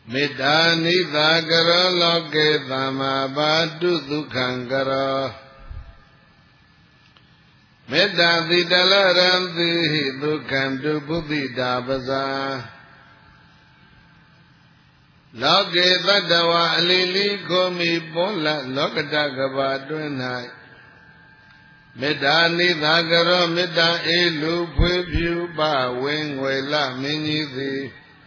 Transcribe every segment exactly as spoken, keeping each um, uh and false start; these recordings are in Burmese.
မေတ္တာနိသာကရောလောကေသမ္မာဘာတုဒုက္ခံကရောမေတ္တာတိတလရံတိဒုက္ခံတုဘုဒ္ဓိတာပဇာလောကေတတ္တဝအလီလီကိုမိပေါ်လလောကတကဘာတွင်၌မေတ္တာနိသာကရောမေတ္တာအေလူဖွေဖြူပဝင်းငွေလမင်းကြီးသည်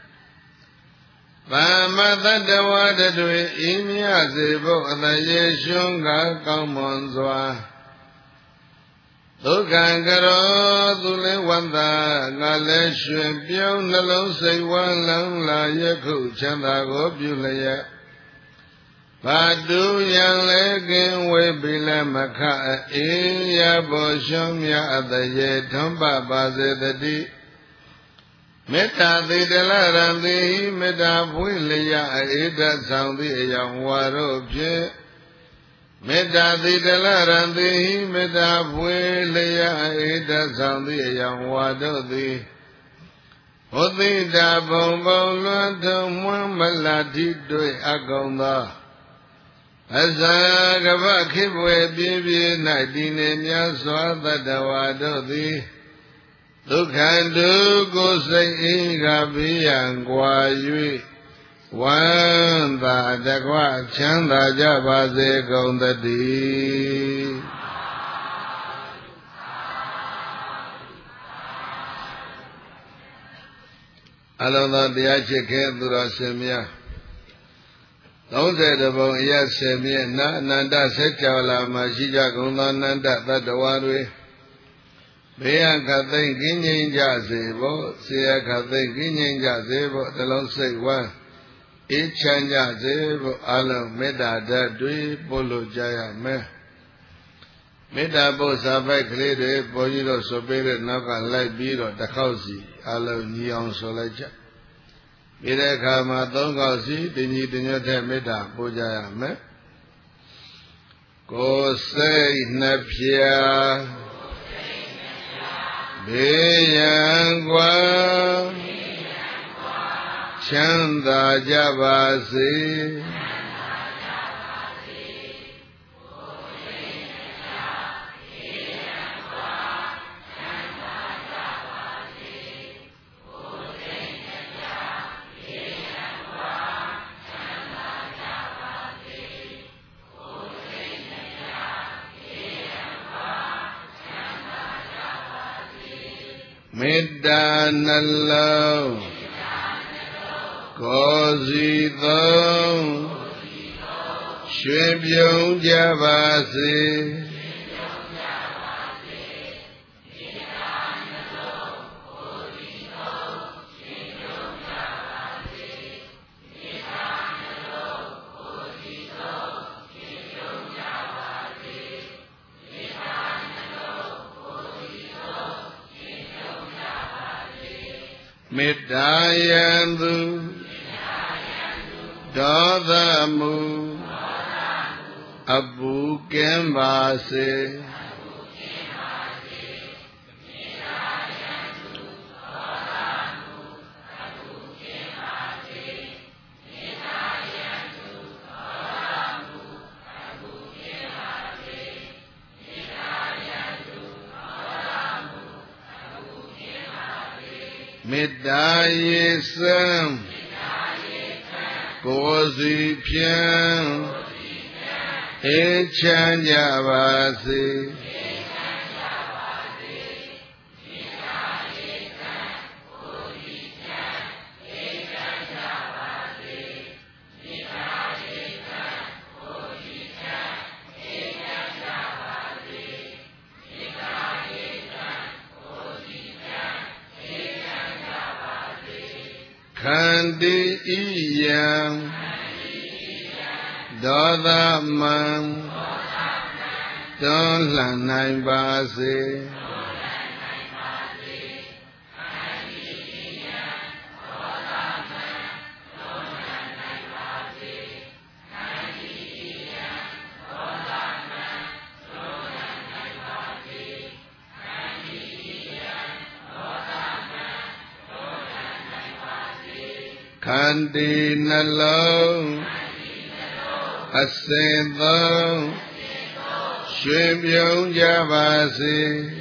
သမ္မတတ္တဝတတွေဤမြစေဖို့အတရေရှုံးကကောင်းမွန်စွာဒုက္ခံကရောသူလည်းဝန္တာငါလည်းရွှင်ပြုံးနှလုံးစိတ်ဝမ်းလန်းလာယခုချမ်းသာကိုပြုလျက်ဘာတူရန်လည်းကင်းဝေးပြီလည်းမခအေးရဖို့ရှုံးမြအတရေထွန်းပပါစေတည်းမေတ္တာသေတလရံတိမေတ္တာဖွင့်လျက်အေဒဆောင်သည့်အယောင်ဝါတို့ဖြင့်မေတ္တာသေတလရံတိမေတ္တာဖွင့်လျက်အေဒဆောင်သည့်အယောင်ဝါတို့သည်ဘုသိတာဘုံဘုံလွန်ထုံမွန်းမလာတိတွေ့အကုန်သောအဇာကပခိဘွယ်ပြည့်ပြည့်၌တည်နေမြတ်စွာတတ္တဝါတို့သည်ဒုက္ခတုကိုစိတ်အေးကဘေးရန်ကွာ၍ဝမ်းသာတကွချမ်းသာကြပါစေကုန်သတည်းအလုံးစုံတရားချစ်ခင်သူတော်ရှင်များသုံးဆယ်တဘုံအရဆယ်မြတ်နာအနန္တဆက်ကြောလာမှာရှိကြကုန်သောအနန္တသတ္တဝါတွေဘေးအခသိမ့်ကင်းငြိမ်းကြစေဖို့ဆေယခသိမ့်ကင်းငြိမ်းကြစေဖို့အလုံးစိတ်ဝမ်းအေးချမ်းကြစေဖို့အလုံးမေတ္တာဓာတ်တွေပို့လို့ကြရမယ်မေတ္တာပို့စာပိုက်ကလေးတွေပေါ်ကြီးတော့ဆိုပေးတဲ့နောက်ကလိုက်ပြီးတော့တစ်ခေါက်စီအလုံးညီအောင်ဆိုလိုက်ကြပြီးတဲ့အခါမှာသုံးခေါက်စီတညီတညွတ်တဲ့မေတ္တာပို့ကြရမယ်ကိုယ်စိတ်နှပြဘေးရန်ကွာချမ်းသာကြပါစေမေတ္တာနှလုံးကိုယ်စီသုံးရွှင်ပြုံးကြပါစေမေတ္တာယံသူဒေါသမူအပူကင်းပါစေမေတ္တာရေစံကိုယ်စီဖြင့်အေးချမ်းကြပါစေခန္တီဣယံဒေါသမံတွန်းလှန်နိုင်ပါစေခန္တိနှလုံးအစဉ်သုံးရွှင်ပြုံးကြပါစေ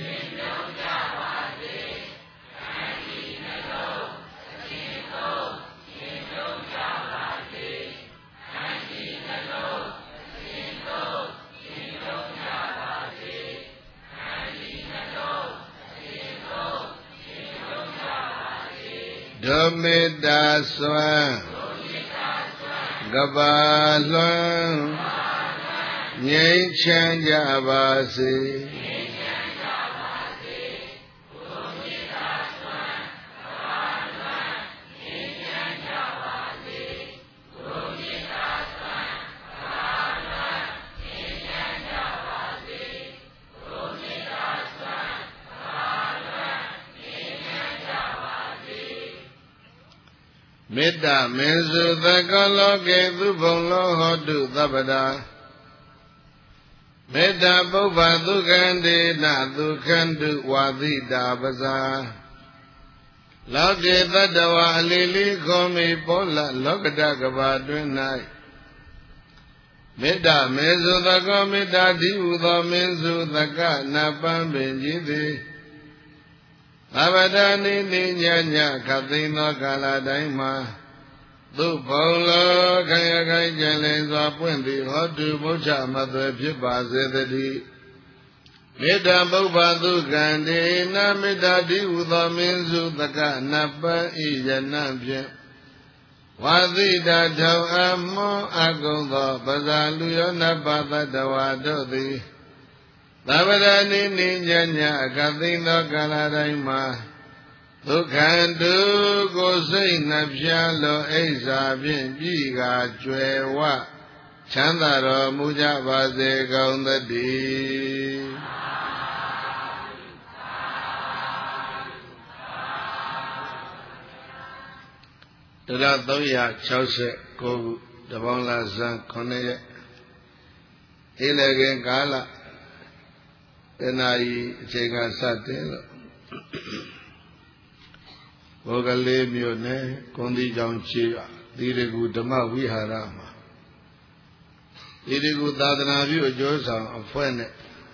ဒုမေတ္တာစွမ်းကဘာလွှမ်းငြိမ်းချမ်းကြပါစေမေတ္တာမင်းစုသကလောကေသူဘုံလောဟောတုသဗ္ဗတာမေတ္တာပုဗ္ဗဒုက္ခန္တေနဒုက္ခန္တုဝါသီတာပဇာလောကေတတ္တဝါအလီလီခောမိပောလလောကတကဘာတွင်၌မေတ္တာမေစုသကောမေတ္တာတိဟုသောမင်းစုသကနပံပင်ကြီးသည်သဗ္ဗတနိနိညာညာခသိမ်းသောကာလတိုင်းမှာသူဘုံလောခိုင်ခိုင်ကျင်လည်စွာပွင့်သည်ဟောတုဘုရားမသွေဖြစ်ပါစေတည်းမေတ္တာပုဗ္ဗသုကံဒေနမေတ္တာတိဟုသောမင်းစုသကနပံဤယနံဖြင့်ဝါသီတာထောင်အမောအကုံသောပဇာလူယောနပသတ္တဝါတို့သည်သဗ္ဗရဏိနိညာညာအခသိမ်းသောကာလတိုင်းမှာဒုက္ခတုကိုစိတ်နှပြလောအိဇာဖြင့်ပြည်ကာကျွယ်ဝချမ်းသာတော်မူကြပါစေကုန်သတည်းတရသုံးရာ၆၉ခုတပေါင်းလာဇန်ခုနှစ်ရက်ဧလခင်ကာလတဏှာဤအချိန်ကစတင်လို့ဘောကလေးမြို့နယ်ကွန်ဒီကြောင်ချေရသီရကူဓမ္မဝိဟာရမှာသီရကူသာသနာပြုအကျိုးဆောင်အဖွဲ့နဲ့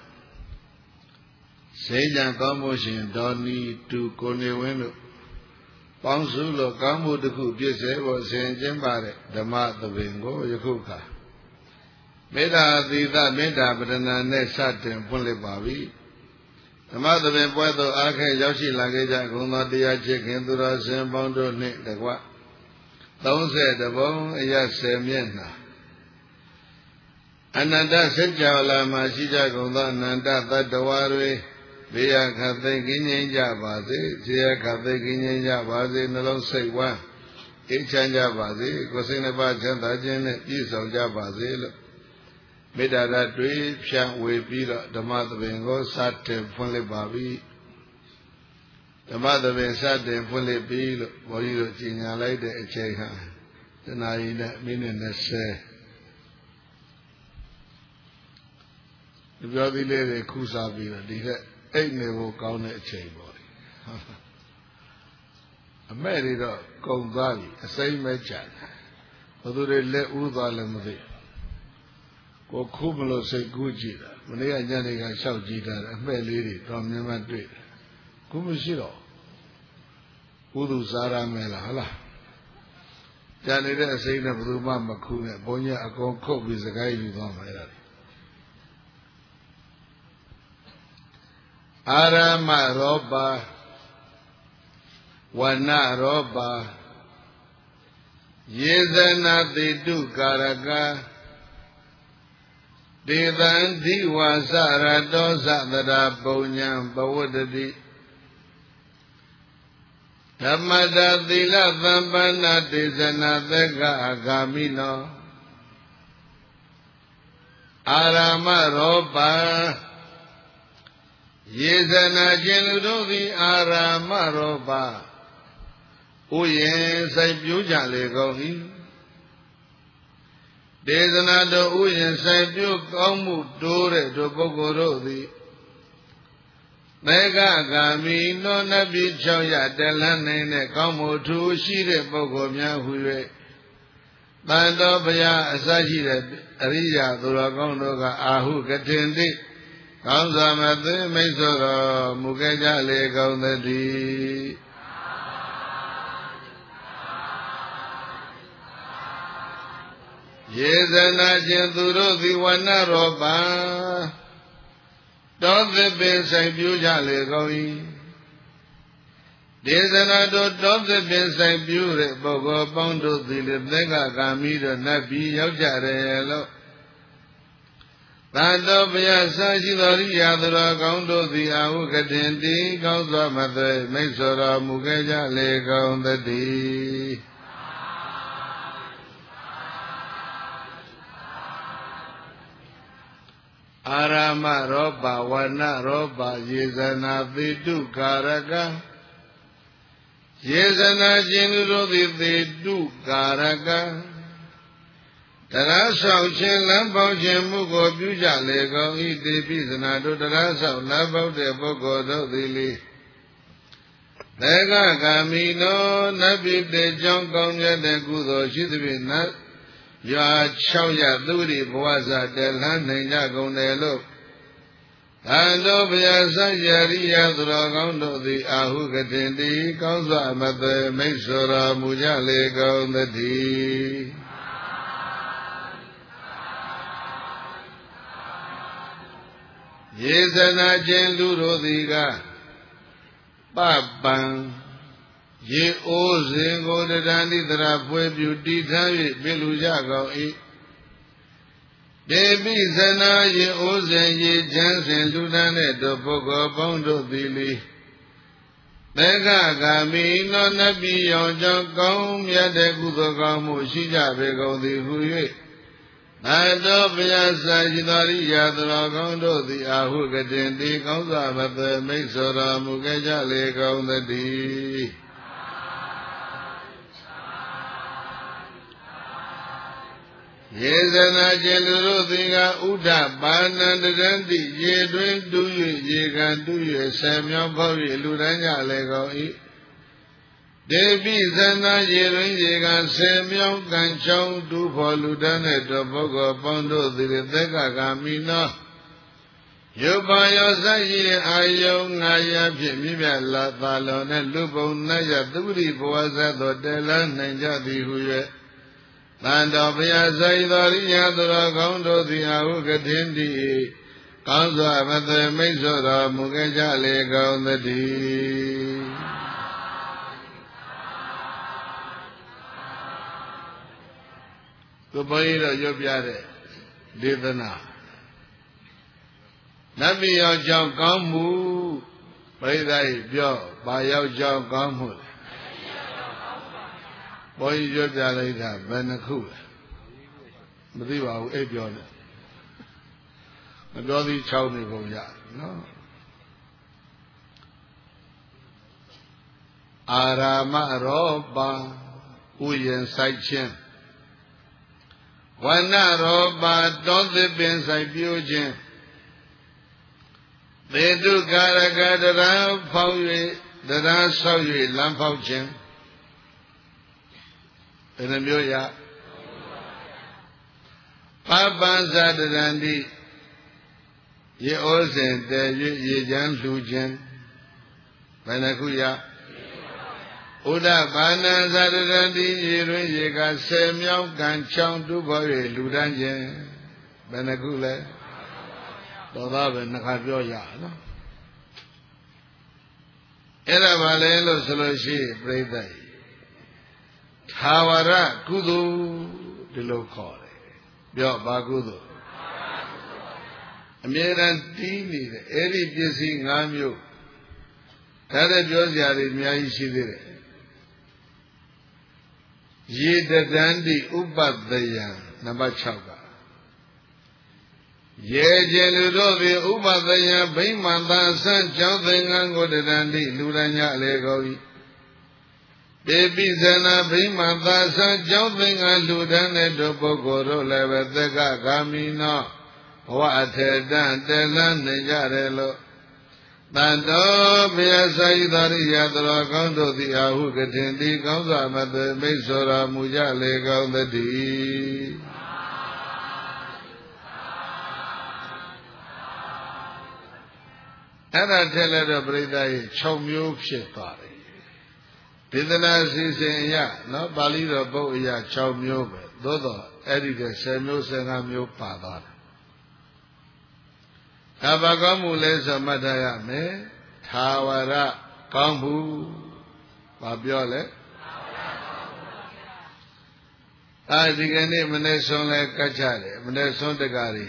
စိတ်ကြံကောင်းမှုရှင်ဒေါ်နီတူကိုနေဝင်းတို့ပေါင်းစုလို့ကောင်းမှုတစ်ခုပြည့်စုံဖို့ဆင်ကျင်းပါတဲ့ဓမ္မသဘင်ကိုယခုခါမေတ္တာသီသမေတ္တာပဒနာနဲ့စတင်ဖွင့်လှစ်ပါပြီဓမ္မသဘင်ပွဲသို့အားခဲရောက်ရှိလာခဲ့ကြကုန်သောတရားချစ်ခင်သူတော်စင်ပေါင်းတို့နှင့်တကွသုံးဆယ်တပုံအရဆယ်မျက်နှာအနန္တစัจ java လာမှာရှိကြကုန်သောအနန္တသတ္တဝါတွေဘေးရခသိကင်းငြိမ်းကြပါစေခြေရခသိကင်းငြိမ်းကြပါစေနှလုံးစိတ်ဝမ်းအေးချမ်းကြပါစေကိုယ်စိတ်နှပါချမ်းသာခြင်းနဲ့ပြည့်စုံကြပါစေလို့မေတ္တာဓာတ်တွေဖြန့်ဝေပြီးတော့ဓမ္မသဘင်ကိုစတင်ဖွင့်လှစ်ပါပြီဓမ္မသဘင်စတင်ဖွင့်လှစ်ပြီးလို့ဘုန်းကြီးတို့ကြီးညာလိုက်တဲ့အချိန်ဟာတနာရီနဲ့မိနစ်နှစ်ဆယ်ဒီပြောပြီးလေးတွေခုစားပြီးတော့ဒီကအိတ်နေဖို့ကောင်းတဲ့အချိန်ပေါ့အမဲ့တွေတော့ကုံသွားပြီအစိမ့်မဲ့ကြတယ်ဘယ်သူတွေလက်ဦးသွားလည်းမသိကိုခုမလို့စိတ်ကူးကြည့်တာမနေ့ကညနေကလျှောက်ကြည့်တာအမဲ့လေးတွေတော့မြင်မှတွေ့တယ်ခုမရှိတော့ကုသစားရမယ်လားဟုတ်လားကြံနေတဲ့အစိမ့်နဲ့ဘယ်သူမှမခုနဲ့ဘုန်းကြီးအကုန်ခုတ်ပြီးစကားယူသွားမှာအဲ့ဒါအာရမရောပါဝဏရောပါယေဇနာတိတုကာရကဒေသံဓိဝါစရတောသတရာပုံညာဘဝတတိဓမ္မတာသီလသံပန္နဒေသနာသက္ကအဂာမိနောအာရမရောပါယေဇနာခြင်းလူတို့သည်အာရမရောပါဥယျာဉ်ဆိုင်ပြိုးကြလေကုန်၏ဒေသနာတို့ဥယျာဉ်ဆိုင်ပြိုးကောင်းမှုတိုးတဲ့တို့ပုဂ္ဂိုလ်တို့သည်သေကဂာမိနောနတ်ပြည်၆ရတလန်းနိုင်တဲ့ကောင်းမှုထူရှိတဲ့ပုဂ္ဂိုလ်များဟူ၍တန်တော်ဘုရားအစရှိတဲ့အရိယာသူတော်ကောင်းတို့ကအာဟုကထင်တိကောင်းစွာမသိမိတ်ဆွတော်မူခဲ့ကြလေကောင်းသတည်းယေဇနာချင်းသူတို့သည်ဝနရောပါတောသစ်ပင်ဆိုင်ပြူကြလေကောင်း၏ဒေသနာတို့တောသစ်ပင်ဆိုင်ပြူတဲ့ပုဂ္ဂိုလ်ပေါင်းတို့သည်လည်းသက္ကကာမိတို့နတ်ပြည်ရောက်ကြတယ်လို့တန်တော်ဘုရားဆာရှိတော်ရိယာသူတော်ကောင်းတို့သည်အာဟုကတင်တိကောင်းစွာမသိမိတ်ဆွတော်မူခဲ့ကြလေကောင်းသတည်းအာရမရောပဝနရောပယေဇနာသေတုကာရကယေဇနာခြင်းတို့သည်သေတုကာရကတရားဆောင်ခြင်းလမ်းပေါက်ခြင်းမှုကိုပြုကြလေကောင်းဤတေပိစနာတို့တရားဆောင်လမ်းပေါက်တဲ့ပုဂ္ဂိုလ်တို့သည်လေသေကဂာမိနောနတ်ပြည်တေကြောင့်ကောင်းမြတ်တဲ့ကုသိုလ်ရှိသဖြင့်နတ်ရွာ၆ရသူရိဘဝဇာတလန်းနိုင်ကြကုန်တယ်လို့သံတော်ဘုရားဆရာရိယသူတော်ကောင်းတို့သည်အာဟုကတင်တိကောင်းစွာမသိမိတ်ဆွတော်မူကြလေကောင်းသတည်းယေဇနာခြင်းလူတို့သည်ကပပံရေအိုးစဉ်ကိုတဏ္ဍိတရာပွဲပြုတည်ထား၍ပြလူကြကောင်း၏ဒေပိဇနာရေအိုးစဉ်ရေချမ်းစဉ်လူတန်းတဲ့တို့ပုဂ္ဂိုလ်ပေါင်းတို့သည်လေသေကဂာမိနောနတ်ပြည်ရောင်ကြောင့်ကောင်းမြတ်တဲ့ကုသိုလ်ကောင်းမှုရှိကြပေကုန်သည်ဟု၍သံတော်ဘုရားစာရှိတော်ရိယာသူတော်ကောင်းတို့သည်အာဟုကတင်တိကောင်းစွာမသိမိတ်ဆွတော်မူခဲ့ကြလေကောင်းသတည်းယေဇနာခြင်းလူတို့သည်ကဥဒ္ဓပါဏံတရံတိရေတွင်တူ၍ရေကန်တူ၍ဆယ်မြောင်းဖောက်၍လူတန်းကြလေကောင်း၏ဒေပိဇနာရေတွင်ရေကန်ဆယ်မြောင်းကံချောင်းတူဖော်လူတန်းတဲ့တော်ပုဂ္ဂိုလ်ပေါင်းတို့သည်သက္ကဂာမိနောယုပံယောဇရှိအာယုံငါရဖြင့်မြင့်မြတ်လာသာလွန်တဲ့လူပုံနတ်ရသုရိဘဝဇတ်သောတေလန်းနိုင်ကြသည်ဟု၍သံတော်ဘုရားဇိတော်ရိယသူတော်ကောင်းတို့သည်အာဟုကထင်တိကောင်းစွာမသိမိတ်ဆွတော်မူခဲ့ကြလေကောင်းသတည်းသူဘုန်းကြီးတို့ရွတ်ပြတဲ့ဒေသနာနတ်ပြည်ရောက်ကြောင်းကောင်းမှုပရိသတ်ပြောဘာရောက်ကြောင်းကောင်းမှုလဲဘုန်းကြီးပြောပြလိုက်တာဘယ်နှခုလဲမသိပါဘူးအဲ့ပြောတယ်မပြောသေး၆နေပုံရနော်အာရာမရောပါဥယျာဉ်ဆိုင်ခြင်းဝဏရောပါတောသစ်ပင်ဆိုင်ပြိုးခြင်းသေတုကာရကတရံဖောက်၍တရံဆောက်၍လမ်းဖောက်ခြင်းဘယ်နှမျိုးရပပံဇာတရံတိရေဩစဉ်တည်၍ရေချမ်းလှူခြင်းဘယ်နှခုရဥဒ္ဒဘာနံဇာတရံတိရေတွင်ရေကဆယ်မြောင်းကံချောင်းတူပေါ်၍လူတန်းခြင်းဘယ်နှခုလဲတော်သားပဲနှစ်ခါပြောရနော်အဲ့ဒါဘာလဲလို့ဆိုလို့ရှိရင်ပြိဿတ်သာဝရကုသိုလ်ဒီလိုခေါ်တယ်ပြောဘာကုသိုလ်အမြဲတမ်းတီးနေတယ်အဲ့ဒီပစ္စည်း၅မျိုးဒါလည်းပြောစရာတွေအများကြီးရှိသေးတယ်ရေတတန္တိဥပတယံနံပါတ်၆ကရေခြင်းလူတို့ဖြင့်ဥပတယံဗိမာန်သာဆန်းကျောင်းသင်္ကန်းကိုတတန္တိလူရညအလေကော၏ဒေပိဇနာဗိမာန်သာဆန်းကျောင်းသင်္ကန်းလူတန်းတဲ့တို့ပုဂ္ဂိုလ်တို့လည်းပဲသက္ကဂာမိနောဘဝအထေတံတေလန်းနေကြတယ်လို့သတန်တော်ဘုရားဆိုင်သာရိယတတော်ကောင်းတို့သည်အာဟုကထင်တိကောင်းစွာမသွေမိတ်ဆော်တော်မူကြလေကောင်းသတည်းအဲ့ဒါထက်လည်းတော့ပြိဿရဲ့၆မျိုးဖြစ်သွားတယ်ဒေသနာစီစဉ်အရနော်ပါဠိတော်ပုဒ်အရ၆မျိုးပဲသို့တော့အဲ့ဒီက၁၀မျိုး၁၅မျိုးပါသွားတယ်ဒါဘာကောင်းမှုလဲဆိုမှတ်ထားရမယ်ထာဝရကောင်းမှုဘာပြောလဲအဲဒီကနေ့မနေ့ဆုံးလဲကတ်ကြတယ်မနေ့ဆုံးတကားတွေ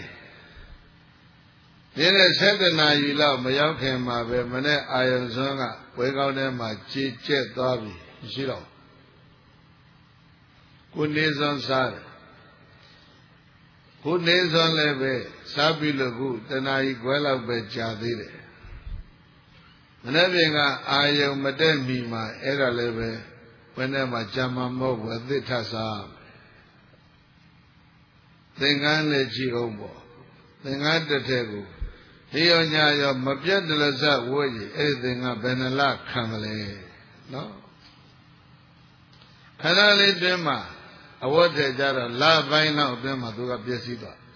ဒီနေ့၁၇နာရီလောက်မရောက်ခင်မှာပဲမနေ့အာယုံစွန်းကဝေကောင်းထဲမှာကြည်ကျက်သွားပြီမရှိတော့ကိုနေစွန်းစားတယ်ခုနေစွန်းလည်းပဲစားပြီလို့ခုတနာရီခွဲလောက်ပဲကြာသေးတယ်မနေ့ပြင်ကအာယုံမတက်မီမှာအဲ့ဒါလည်းပဲဘယ်နဲ့မှကြာမှမဟုတ်ဘူးအသစ်ထစားသင်္ကန်းလည်းကြည့်အောင်ပေါ့သင်္ကန်းတစ်ထက်ကိုဒီရောညာရောမပြတ်တလစဝိုးကြီးအဲ့ဒီသင်္ကန်းဘယ်နှလခံမလဲနော်ခဏလေးတွင်းမှာအဝတ်ထည်ကြတော့လပိုင်းလောက်အတွင်းမှာသူကပြည့်စည်သွား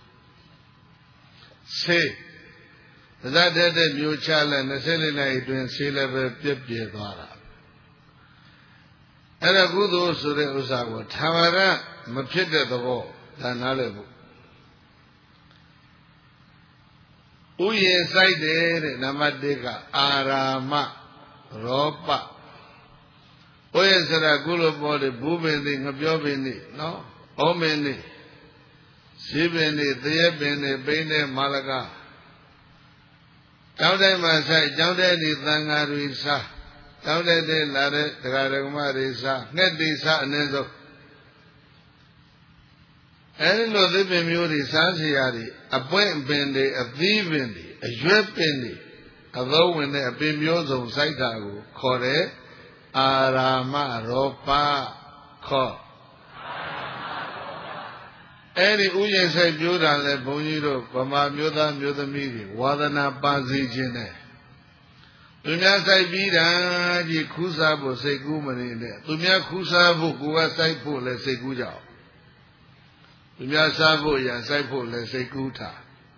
ဆေးဒါကြတဲ့တဲ့မျိုးချလဲ၂၄နာရီအတွင်းဆေးလည်းပဲပြည့်ပြည့်သွားတာအဲ့ဒါကုသိုလ်ဆိုတဲ့ဥစ္စာကိုထာဝရမဖြစ်တဲ့သဘောဒါနားလည်ဖို့ဥယျာဉ်ဆိုင်တယ်တဲ့နံပါတ်၁ကအာရာမရောပဥယျာဉ်ဆိုတာကုလိုပေါ်တယ်ဘူးပင်တွေငပြောပင်တွေနော်ဩမင်းတွေဇီးပင်တွေသရက်ပင်တွေပိန်းတဲ့မာလကကျောင်းတိုင်းမှာဆိုင်ကျောင်းတဲ့ဒီသံဃာတွေစားကျောင်းတဲ့တဲ့လာတဲ့ဒကာဒကမတွေစားငှက်တွေစားအနည်းဆုံးအဲဒီလိုသစ်ပင်မျိုးတွေစားစရာတွေအပွင့်ပင်တွေအသီးပင်တွေအရွက်ပင်တွေအသောဝင်တဲ့အပင်မျိုးစုံစိုက်တာကိုခေါ်တယ်အာရာမရောပခေါ်အဲ့ဒီဥယျာဉ်ဆိုင်ပြိုးတာလဲဘုန်းကြီးတို့ဗမာမျိုးသားမျိုးသမီးတွေဝါသနာပါစေခြင်းနဲ့သူများဆိုင်ပြီးတာကြီးခူးစားဖို့စိတ်ကူးမနေနဲ့သူများခူးစားဖို့ကိုယ်ကစိုက်ဖို့လဲစိတ်ကူးကြအောင်သူများစားဖို့ရစိုက်ဖို့လဲစိတ်ကူးထား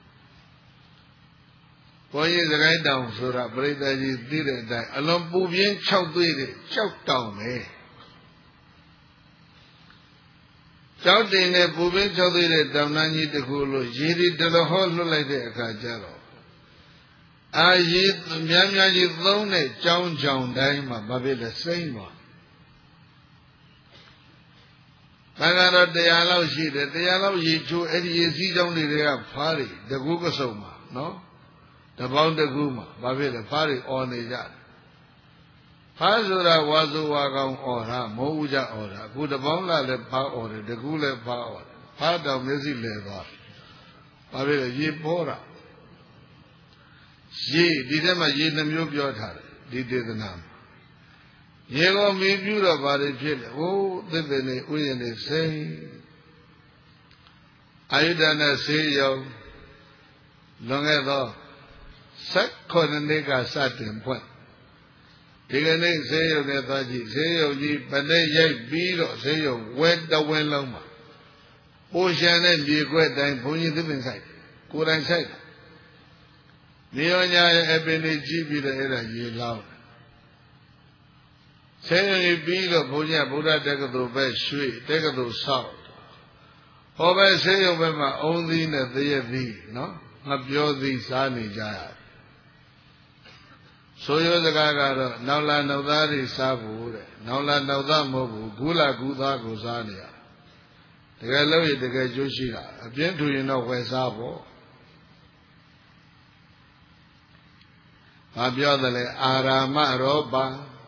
ဘုန်းကြီးစကိုင်းတောင်ဆိုတာပြိဿကြီးသိတဲ့အတိုင်းအလွန်ပူပြင်း၆သွေးတဲ့ကြောက်တောင်ပဲကြောက်တင်နဲ့ပူပြင်း၆သွေးတဲ့တောင်တန်းကြီးတစ်ခုလို့ရေဒီတလဟောလွတ်လိုက်တဲ့အခါကျတော့အာရေများများကြီးသုံးတဲ့ကြောင်းကြောင်တိုင်းမှာဘာဖြစ်လဲစိမ့်သွားဒါကတော့တရားလောက်ရှိတယ်တရားလောက်ရေချိုးအဲ့ဒီရေစီးကြောင်းတွေကဖားတွေတကူးကစုံမှာနော်တပေါင်းတကူးမှာဘာဖြစ်လဲဖားတွေអော်နေကြတယ်ဖားဆိုတာဝါဆိုဝါကောင်អော်တာမိုးဦးကြអော်တာအခုတပေါင်းလာလည်းဖားអော်တယ်တကူးလည်းဖားអော်တယ်ဖားတောင်မျက်စိလဲသွားဘာဖြစ်လဲရေပေါ်တာရေဒီထဲမှာရေနှမျိုးပြောထားတယ်ဒီဒေသနာမှာရေကိုမီးပြူတော့ဘာတွေဖြစ်လဲဟိုးသစ်ပင်တွေဥယျာဉ်တွေစိမ့်အာယုဒနဲ့ဆေးရုံလွန်ခဲ့သော၁၈နှစ်ကစတင်ဖွင့်ဒီကနေ့ဆေးရုံနဲ့သွားကြည့်ဆေးရုံကြီးဗနဲ့ရိုက်ပြီးတော့ဆေးရုံဝဲတဝင်းလုံးမှာပိုရှန်တဲ့မြေခွက်တိုင်းဘုန်းကြီးသစ်ပင်ဆိုင်ကိုယ်တိုင်ဆိုင်နေရောညာရဲ့အပင်တွေကြည့်ပြီးတော့အဲ့ဒါရေလောင်းဆေးရုံကြီးပြီးတော့ဘုန်းကြီးကဗုဒ္ဓတက္ကသိုလ်ပဲရွှေတက္ကသိုလ်ဆောက်ဟောပဲဆေးရုံဘက်မှာအုံသီးနဲ့သရက်သီးနော်ငါပြောသီးစားနေကြရတယ်ဆိုရိုးစကားကတော့နောက်လာနောက်သားတွေစားဖို့တဲ့နောက်လာနောက်သားမဟုတ်ဘူးဂူလာဂူသားကိုစားနေရတကယ်လို့ရတကယ်ကျိုးရှိတာအပြင်းထူရင်တော့ဝယ်စားဖို့ဘာပြောတယ်လဲအာရာမရောပါ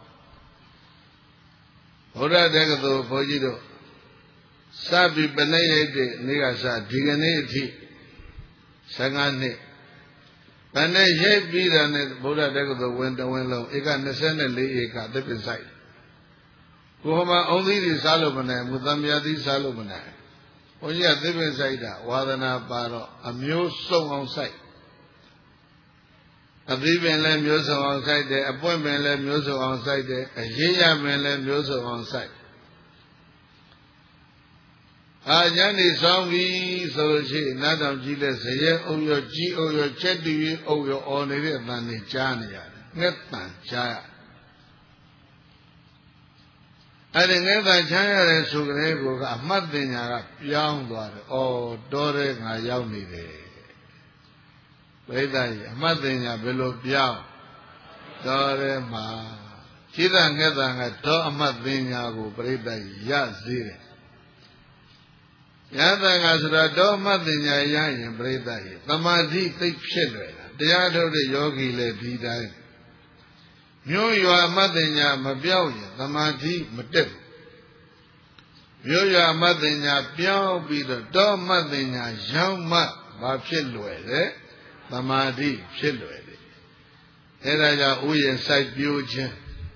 ဘုရားတက္ကသိုလ်ဘုန်းကြီးတို့စပြီးပနေရတဲ့နေ့ကစဒီကနေ့အထိ၁၅နှစ်ဗနဲ့ရိပ်ပြီးတာနဲ့ဘုရားတက္ကသိုလ်ဝင်တဝင်းလုံးဧက၂၄ဧကသစ်ပင်ဆိုင်ကိုဟမှာအုံသီးတွေစားလို့မနိုင်ဘူးသံမြာသီးစားလို့မနိုင်ဘုန်းကြီးကသစ်ပင်ဆိုင်တာဝါသနာပါတော့အမျိုးစုံအောင်ဆိုင်အသီးပင်လည်းမျိုးစုံအောင်စိုက်တယ်အပွင့်ပင်လည်းမျိုးစုံအောင်စိုက်တယ်အရေးရပင်လည်းမျိုးစုံအောင်စိုက်အာညနေဆောင်ပြီဆိုလို့ရှိရင်နားတောင်ကြည့်တဲ့ဇရဲအုပ်ရကြီးအုပ်ရချက်တူကြီးအုပ်ရအော်နေတဲ့အတန်တွေကြားနေရတယ်ငှက်တန်ကြားရအဲ့ဒီငှက်တန်ချမ်းရတဲ့ဆိုကလေးကအမှတ်တင်ညာကပြောင်းသွားတယ်ဩတော်တဲ့ငါရောက်နေတယ်ပရိသတ်ကြီးအမှတ်တင်ညာဘယ်လိုပြောင်းတော်တဲ့မှာခြေတငှက်တန်ကတော့အမှတ်တင်ညာကိုပရိသတ်ကြီးရစေတယ်ယသငါဆိုတာတော့မှတ်တင်ညာရရင်ပြိဿရေသမာဓိသိဖြစ်လွယ်တာတရားထုတ်တဲ့ယောဂီလည်းဒီတိုင်းမျိုးရွာမှတ်တင်ညာမပြောင်းရင်သမာဓိမတက်ဘူးမျိုးရွာမှတ်တင်ညာပြောင်းပြီးတော့တော့မှတ်တင်ညာရောက်မှဘာဖြစ်လွယ်လဲသမာဓိဖြစ်လွယ်တယ်အဲဒါကြောင့်ဥယျာဉ်စိုက်ပျိုးခြင်း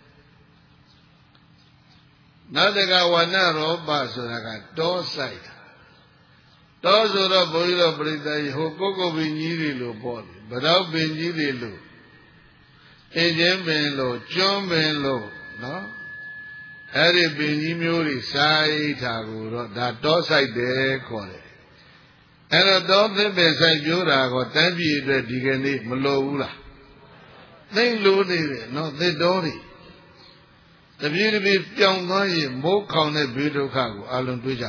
နောက်တကဝဏရောပဆိုတာကတောစိုက်တာတောဆိုတော့ဘုန်းကြီးတို့ပြိဿကြီးဟိုကိုကိုပင်ကြီးတွေလို့ပေါ့တယ်ဗရောက်ပင်ကြီးတွေလို့အင်းချင်းပင်လို့ကျွန်းပင်လို့နော်အဲ့ဒီပင်ကြီးမျိုးတွေစာရိဋ္ဌာကိုတော့ဒါတောဆိုင်တယ်ခေါ်တယ်အဲ့တော့တောသစ်ပင်ဆိုင်ပြိုးတာကိုတန်းပြည်အတွက်ဒီကနေ့မလိုဘူးလားသိလို့နေတယ်နော်သစ်တော်တွေတပြေးတပြေးပြောင်းသွားရင်မိုးခေါင်တဲ့ဘေးဒုက္ခကိုအလုံးတွေးကြ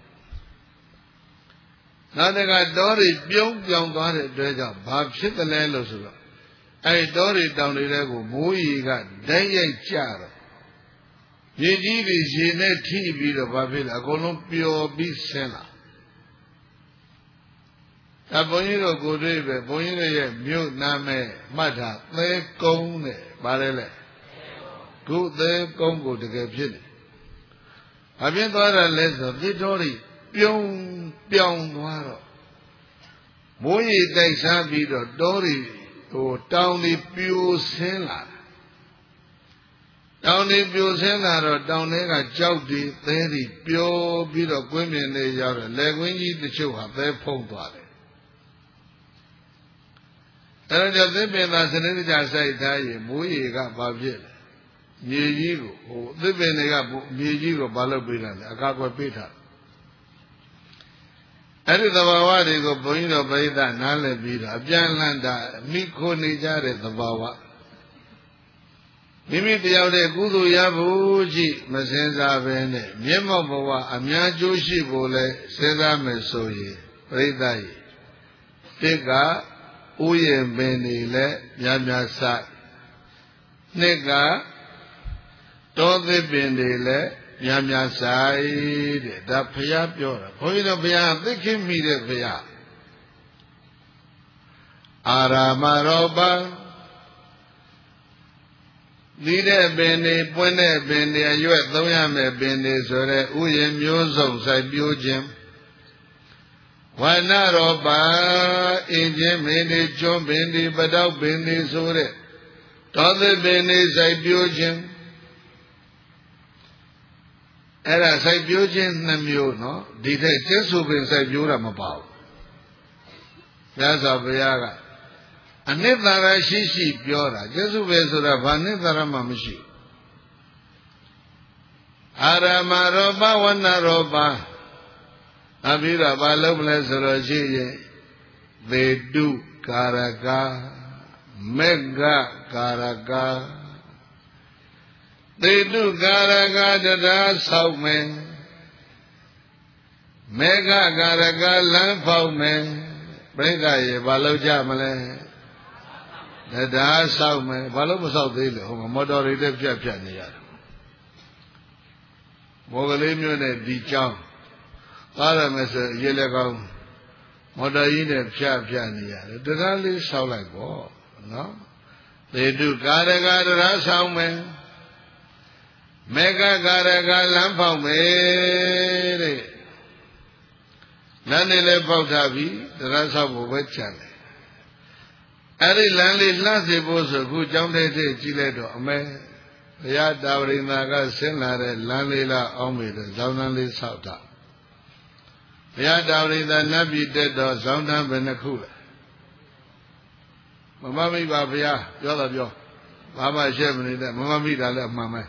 နောက်တကတောတွေပြုံးပြောင်းသွားတဲ့အတွက်ကြောင့်ဘာဖြစ်တယ်လဲလို့ဆိုတော့အဲ့တောတွေတောင်တွေကိုမိုးရီကဓာတ်ရိုက်ကြတော့ရေကြီးတွေရေနဲ့ထိပြီးတော့ဘာဖြစ်လဲအကုန်လုံးပျော်ပြီးဆင်းလာဒါဘုန်းကြီးတို့ကိုတွေ့ပဲဘုန်းကြီးတို့ရဲ့မြို့နာမည်မှတ်တာသဲကုန်းတဲ့ဗါလဲလဲခုသဲကုန်းကိုတကယ်ဖြစ်နေဘာဖြစ်သွားတာလဲဆိုသစ်တော်တွေပြုံးပြောင်းသွားတော့မိုးရေတိုက်စားပြီးတော့တောတွေဟိုတောင်တွေပြိုဆင်းလာတာတောင်တွေပြိုဆင်းလာတော့တောင်တွေကကြောက်တွေသဲတွေပြိုပြီးတော့ကွင်းပြင်တွေရောက်တော့လက်ကွင်းကြီးတချို့ဟာသဲဖုံးသွားတယ်အဲဒါကြောင့်သစ်ပင်သာစနစ်တကျစိုက်ထားရင်မိုးရေကဘာဖြစ်လဲမြေကြီးကိုဟိုသစ်ပင်တွေကမြေကြီးကိုဘာလုပ်ပေးတာလဲအကာအကွယ်ပေးထားအဲ့ဒီသဘာဝတွေကိုဘုန်းကြီးတို့ပရိသတ်နားလည်ပြီးတော့အပြန်လန်းတာမိခိုနေကြတဲ့သဘာဝမိမိတယောက်တည်းကုသိုလ်ရဖို့ရှိမစင်စားပဲနဲ့မျက်မှောက်ဘဝအများကျိုးရှိဖို့လဲစဉ်းစားမယ်ဆိုရင်ပရိသတ်ကြီးတစ်ကဥယျာဉ်ပင်တွေလည်းများများစိုက်နှစ်ကတောသစ်ပင်တွေလည်းများများဆိုင်တဲ့ဒါဘုရားပြောတာဘုန်းကြီးတို့ဘုရားသိခင်မိတဲ့ဘုရားအာရာမရောပဒီတဲ့ပင်တွေပွင့်တဲ့ပင်တွေအရွက်သုံးရမယ်ပင်တွေဆိုတဲ့ဥယျာဉ်မျိုးစုံစိုက်ပျိုးခြင်းဝဏရောပအင်းချင်းပင်တွေကျွန်းပင်တွေပတောက်ပင်တွေဆိုတဲ့တောသစ်ပင်တွေစိုက်ပျိုးခြင်းအဲ့ဒါစိုက်ပျိုးခြင်းနှမျိုးနော်ဒီထက်ကျက်စုပင်စိုက်ပျိုးတာမပါဘူး။ဘုရားစွာဘုရားကအနိတ္တရာရှိရှိပြောတာကျက်စုပင်ဆိုတာဘာနိတ္တရာမှမရှိဘူး။အာရမရောပဝဏရောပအပြီးတော့ဘာလုပ်မလဲဆိုတော့ရှိရင်သေတုကာရကမေဃကာရကသေတုကာရကတရားဆောက်မယ်မေဃကာရကလမ်းဖောက်မယ်ပြိဿရေဘာလို့ကြမလဲတရားဆောက်မယ်ဘာလို့မဆောက်သေးလဲဟိုမှာမော်တော်တွေတက်ပြတ်ပြတ်နေရတယ်ဘောကလေးမျိုးနဲ့ဒီကြောင်းသွားရမယ်ဆိုရေလက်ကောင်းမော်တော်ကြီးနဲ့ဖြတ်ဖြတ်နေရတယ်တရားလေးဆောက်လိုက်ပေါ့နော်သေတုကာရကတရားဆောက်မယ်မေဃကာရကလမ်းဖောက်မယ်တဲ့လမ်းလေးလည်းပေါက်ထားပြီတရားဆောက်ဖို့ပဲချန်တယ်အဲ့ဒီလမ်းလေးလှစေဖို့ဆိုခုကျောင်းထဲထဲကြည့်လိုက်တော့အမေဘုရားတာဝရိန္ဒာကဆင်းလာတဲ့လမ်းလေးလားအောင်းမိတယ်ဇောင်းလမ်းလေးဆောက်တာဘုရားတာဝရိန္ဒာနတ်ပြည်တက်တော့ဇောင်းတန်းဘယ်နှခုလဲမမမိပါဗျာပြောတော့ပြောဘာမှရှက်မနေနဲ့မမမိတာလည်းအမှန်ပဲ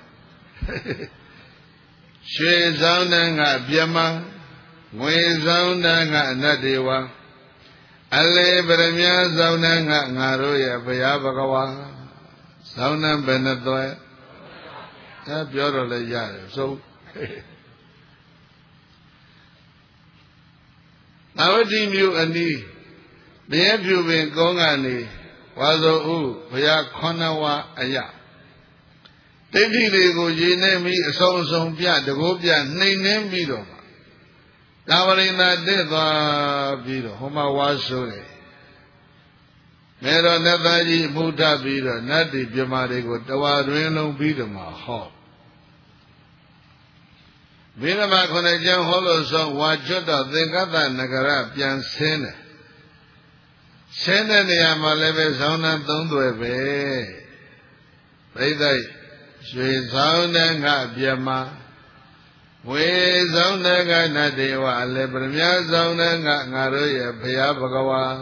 ရွှေဆောင်တန်းကပြမငွေဆောင်တန်းကအနတ္တေဝအလေပရမညာဆောင်တန်းကငါတို့ရဲ့ဘုရားဘဂဝါဆောင်တန်းဘယ်နှသွဲအဲပြောတော့လည်းရတယ်ဆုံးသာဝတိမြို့အနီးတရဖြူပင်ကုန်းကနေဝါဇောဥဘုရားခွန်နဝအယတိဋ္ဌိတွေကိုရည်နေပြီးအဆုံးအဆုံးပြတကိုးပြနှိမ်နှင်းပြီးတော့ကာဝရိန္ဒတက်သွားပြီးတော့ဟောမှာဝါဆိုတယ်မဲတော်နတ်သားကြီးမှုထပြီးတော့နတ်တိပြမာတွေကိုတဝါတွင်လုံးပြီးတော့မှဟောဘိဓမ္မာခုနှစ်ကျမ်းဟောလို့ဆိုဝါကျွတ်တော့သင်္ကတ္တနဂရပြန်ဆင်းတယ်ဆင်းတဲ့နေရာမှာလည်းပဲဇောင်းနှံသုံးသွယ်ပဲပြိဿရွှေဇောင်းနှံကပြမဝေဇောင်းနှံကနတ်တေဝအလေပရမညာဇောင်းနှံကငါတို့ရဲ့ဘုရားဘဂဝါ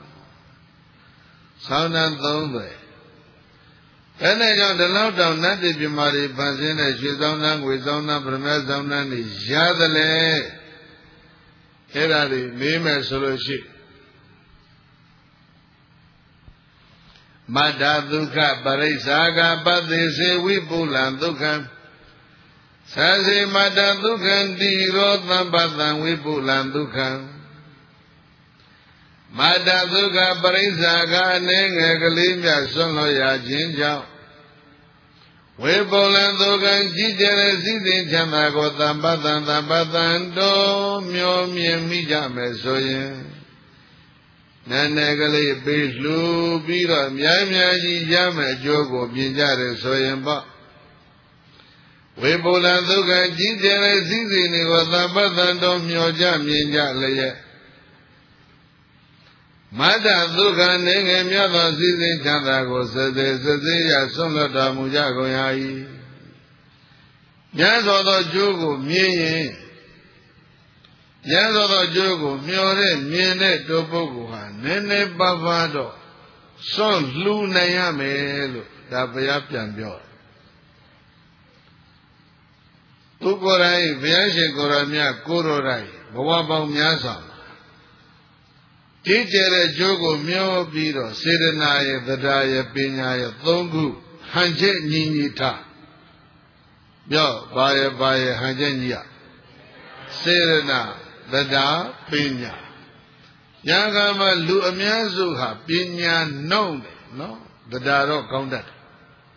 ဇောင်းနှံသုံးသွယ်အဲဒါကြောင့်ဒီလောက်တောင်နတ်တိပြမာတွေဖန်ဆင်းတဲ့ရွှေဇောင်းနှံငွေဇောင်းနှံပရမညာဇောင်းနှံတွေရတယ်လေအဲ့ဒါတွေနေမယ်ဆိုလို့ရှိမတ္တဒုက္ခပရိစ္ဆာကပတ္တိစေဝိပုလံဒုက္ခံသာစေမတ္တဒုက္ခံတိရောသံပတံဝိပုလံဒုက္ခံမတ္တဒုက္ခပရိစ္ဆာကအနေငယ်ကလေးမြတ်ဆွံ့လို့ရခြင်းကြောင့်ဝိပုလံဒုက္ခံကြီးကျယ်တဲ့စည်းစိမ်ချမ်းသာကိုသံပတံသံပတံတော်မျောမြင်မိကြမယ်ဆိုရင်နည်းနည်းကလေးပေးလှူပြီးတော့အများများကြီးရမယ်အကျိုးကိုမြင်ကြတယ်ဆိုရင်ပေါ့ဝိပုလဒုက္ခကြီးကျယ်တဲ့စည်းစိမ်တွေကိုသဗ္ဗတံတော်မျှော်ကြမြင်ကြလျက်မတ္တဒုက္ခနေငယ်မြတ်သောစည်းစိမ်ချမ်းသာကိုစစေစစေရဆွံ့လွတ်တော်မူကြကုန်ရ၏မြတ်စွာသောကျိုးကိုမြင်ရင်ရသောသောကျိုးကိုမျောတဲ့မြင်တဲ့တုပုဂ္ဂိုလ်ဟာနည်းနည်းပါးပါးတော့စွန့်လှူနိုင်ရမယ်လို့ဒါဘုရားပြန်ပြောသူကိုယ်တိုင်ဘုရားရှင်ကိုယ်တော်မြတ်ကိုယ်တော်တိုင်ဘဝပေါင်းများစွာကြီးကျယ်တဲ့ကျိုးကိုမျောပြီးတော့စေတနာရဲ့တရားရဲ့ပညာရဲ့သုံးခုဟန်ချက်ညီညီထားပြောဘာရဲ့ဘာရဲ့ဟန်ချက်ညီရစေတနာတရားပညာညာကမှာလူအများစုဟာပညာနှုံးတယ်နော်တရားတော့ကောင်းတတ်တယ်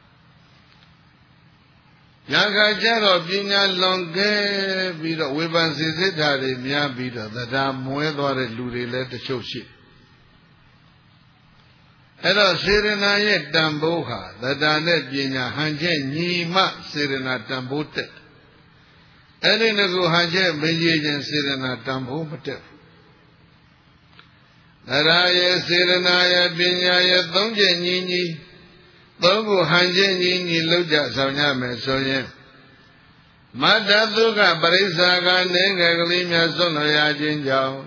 ညာကကြတော့ပညာလွန်ကဲပြီးတော့ဝေဖန်စေစစ်တာတွေများပြီးတော့တရားမွဲသွားတဲ့လူတွေလည်းတချို့ရှိအဲ့တော့စေရနာရဲ့တန်ဖိုးဟာတရားနဲ့ပညာဟန်ချက်ညီမှစေရနာတန်ဖိုးတက်အဲ့ဒီငါဟန်ချက်မကြီးခြင်းစေရနာတန်ဖိုးမတက်ဘူး။တရားရဲ့စေရနာရဲ့ပညာရဲ့သုံးချက်ညီညီသုံးခုဟန်ချက်ညီညီလောက်ကြဆောင်ရမယ်ဆိုရင်မတ္တဒုက္ခပရိစ္ဆာကနေငယ်ကလေးများဆွံ့လွှတ်ရခြင်းကြောင့်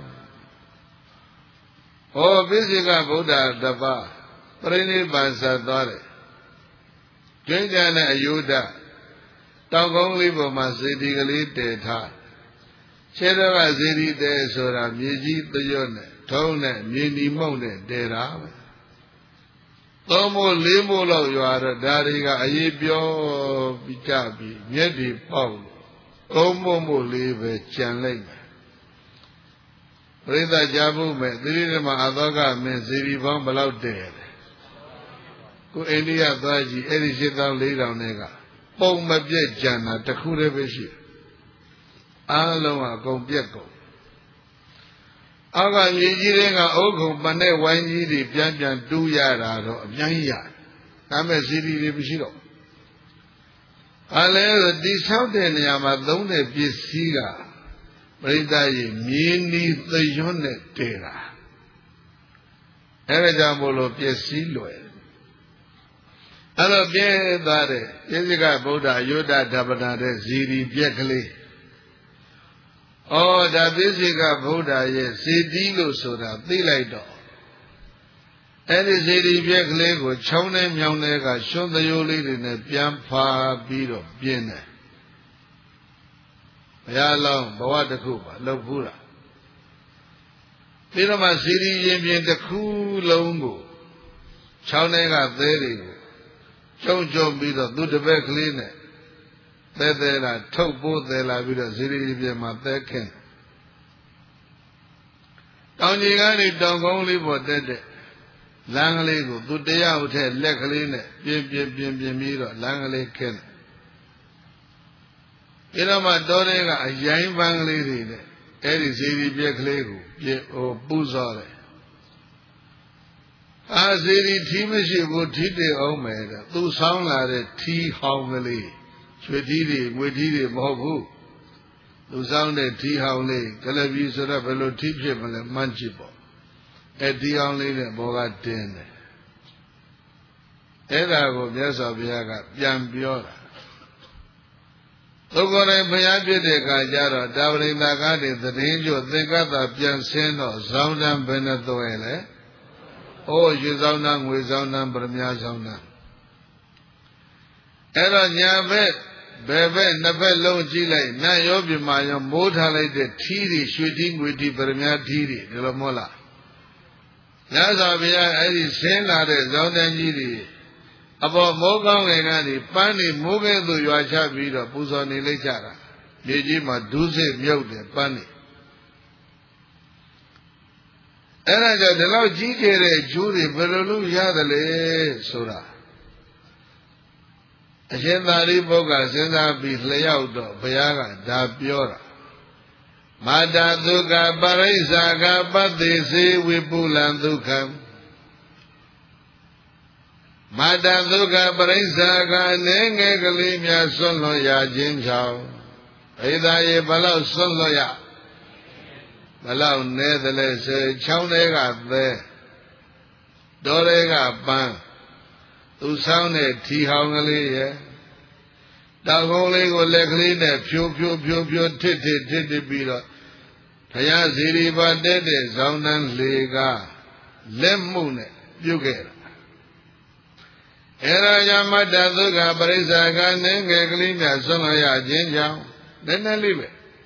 ဟောပိစိကဗုဒ္ဓတပါးပြိဋိဘံဆက်သွားတယ်။ကျင့်ကြံတဲ့အယုဒ္ဓတောင်ကုန်းလေးပေါ်မှာစေတီကလေးတည်ထားခြေတော်ကစေတီတည်ဆိုတာမြေကြီးတရွတ်နဲ့ထုံးနဲ့မြေနီမုံနဲ့တည်တာပဲသုံးမို့လေးမို့လောက်ရွာတော့ဒါတွေကအရေးပြောပြီးကြပြီးမျက်တွေပေါက်လို့သုံးမို့မို့လေးပဲကြံလိုက်မယ်ပရိသတ်ကြဖို့မဲ့သတိဓမ္မအသောကမင်းစေတီပေါင်းဘယ်လောက်တည်လဲကိုအိန္ဒိယသွားကြည့်အဲ့ဒီရှစ်သောင်းလေးတောင်နဲ့ကပုံမပြည့်ကြံတာတခုတည်းပဲရှိအားလုံးကအကုန်ပြက်ကုန်အောက်ကမြေကြီးတွေကအိုးခုံပနဲ့ဝိုင်းကြီးတွေပြန်ပြန်တူးရတာတော့အများကြီးရတယ်ဒါမဲ့စီဒီတွေမရှိတော့အားလည်းတိဆောက်တဲ့နေရာမှာသုံးတဲ့ပစ္စည်းကပရိသတ်ကြီးမြေနီသရွန်းနဲ့တည်တာအဲဒါကြောင့်မို့လို့ပစ္စည်းလွယ်အဲ့တော့ပြည့်သွားတဲ့ပြည့်စကဗုဒ္ဓယုဒ္ဓဓပ္ပနာတဲ့ဇီရီပြက်ကလေးဩဒါပြည့်စကဗုဒ္ဓရဲ့စေတီလို့ဆိုတာသိလိုက်တော့အဲ့ဒီစေတီပြက်ကလေးကိုချောင်းနဲ့မြောင်းတဲ့ကရွှွန်းသရိုးလေးတွေနဲ့ပြန်ဖာပြီးတော့ပြင်းတယ်ဘုရားလောင်းဘဝတစ်ခုပါလှုပ်ဘူးလားပြီးတော့မှစေတီရင်ပြင်တစ်ခုလုံးကိုချောင်းထဲကသဲတွေကိုကျုံကျုံပြီးတော့သူတပည့်ကလေးနဲ့သဲသဲလာထုတ်ပိုးသဲလာပြီးတော့စေတီရင်ပြင်မှာသဲခင်းတောင်ကြီးကနေတောင်ကုန်းလေးပေါ်တက်တဲ့လမ်းကလေးကိုသူတရားဥထဲလက်ကလေးနဲ့ပြင်းပြင်းပြင်းပြင်းပြီးတော့လမ်းကလေးခင်းတယ်ပြီးတော့မှတောထဲကအရိုင်းပန်းကလေးတွေနဲ့အဲ့ဒီစေတီပြက်ကလေးကိုပြဟိုပူဇော်တယ်အာစေတီထီးမရှိဘူးထီးတယ်အောင်မယ်တဲ့သူဆောင်းလာတဲ့ထီးဟောင်းကလေးရွှေထီးတွေငွေထီးတွေမဟုတ်ဘူးသူဆောင်းတဲ့ထီးဟောင်းလေးကလပီဆိုတော့ဘယ်လိုထီးဖြစ်မလဲမှန်းကြည့်ပေါ့အဲ့ဒီအောင်လေးနဲ့ဘောကတင်းတယ်အဲ့ဒါကိုမြတ်စွာဘုရားကပြန်ပြောတာသူကိုယ်တိုင်ဘုရားပြည့်တဲ့အခါကျတော့တာဝရိန္ဒာကားတွေသတင်းကျွတ်သင်္ကတပြန်ဆင်းတော့ဇောင်းတန်းဘယ်နဲ့သွဲလဲအိုးရွှေဇောင်းတန်းငွေဇောင်းတန်းပရမညာဇောင်းတန်းအဲ့တော့ညာဘက်ဘယ်ဘက်နှစ်ဘက်လုံးကြည့်လိုက်နတ်ရောပြမာရောမိုးထားလိုက်တဲ့ထီးတွေရွှေထီးငွေထီးပရမညာထီးတွေဒီလိုမဟုတ်လားမြတ်စွာဘုရားအဲ့ဒီဆင်းလာတဲ့ဇောင်းတန်းကြီးတွေအပေါ်မိုးကောင်းငယ်ကနေပန်းနေမိုးကဲ့သို့ရွာချပြီးတော့ပူဇော်နေလိုက်ကြတာမြေကြီးမှာဒုစရမြုပ်တယ်ပန်းနေအဲ့ဒါကြောင့်ဒီလောက်ကြီးကျယ်တဲ့အကျိုးတွေဘယ်လိုလုပ်ရတယ်လဲဆိုတာအရှင်သာရိပုတ္တရာစဉ်းစားပြီးလျှောက်တော့ဘုရားကဒါပြောတာမာတာဒုက္ခပရိစ္ဆာကပတ္တိစေဝိပုလံဒုက္ခမာတာဒုက္ခပရိစ္ဆာကနေငယ်ကလေးများဆွန့်လွတ်ရခြင်းကြောင့်ဘိသာရေဘလောက်ဆွန့်လွတ်ရဘလောက်နဲတယ်လဲဆိုချောင်းတွေကသဲတောတွေကပန်းသူဆောင်တဲ့ထီဟောင်းကလေးရဲ့တောင်ကုန်းလေးကိုလက်ကလေးနဲ့ဖြိုးဖြိုးဖြိုးဖြိုးထစ်ထစ်ထစ်ထစ်ပြီးတော့ဘုရားစီရီပါတဲ့တဲ့ဇောင်းတန်းလေကလက်မှုနဲ့ပြုတ်ခဲ့တာအဲ့ဒါကြောင့်မတ္တဒုက္ခပရိစ္ဆာကနေငယ်ကလေးများဆွမ်းရခြင်းကြောင့်နည်းနည်းလေးပဲ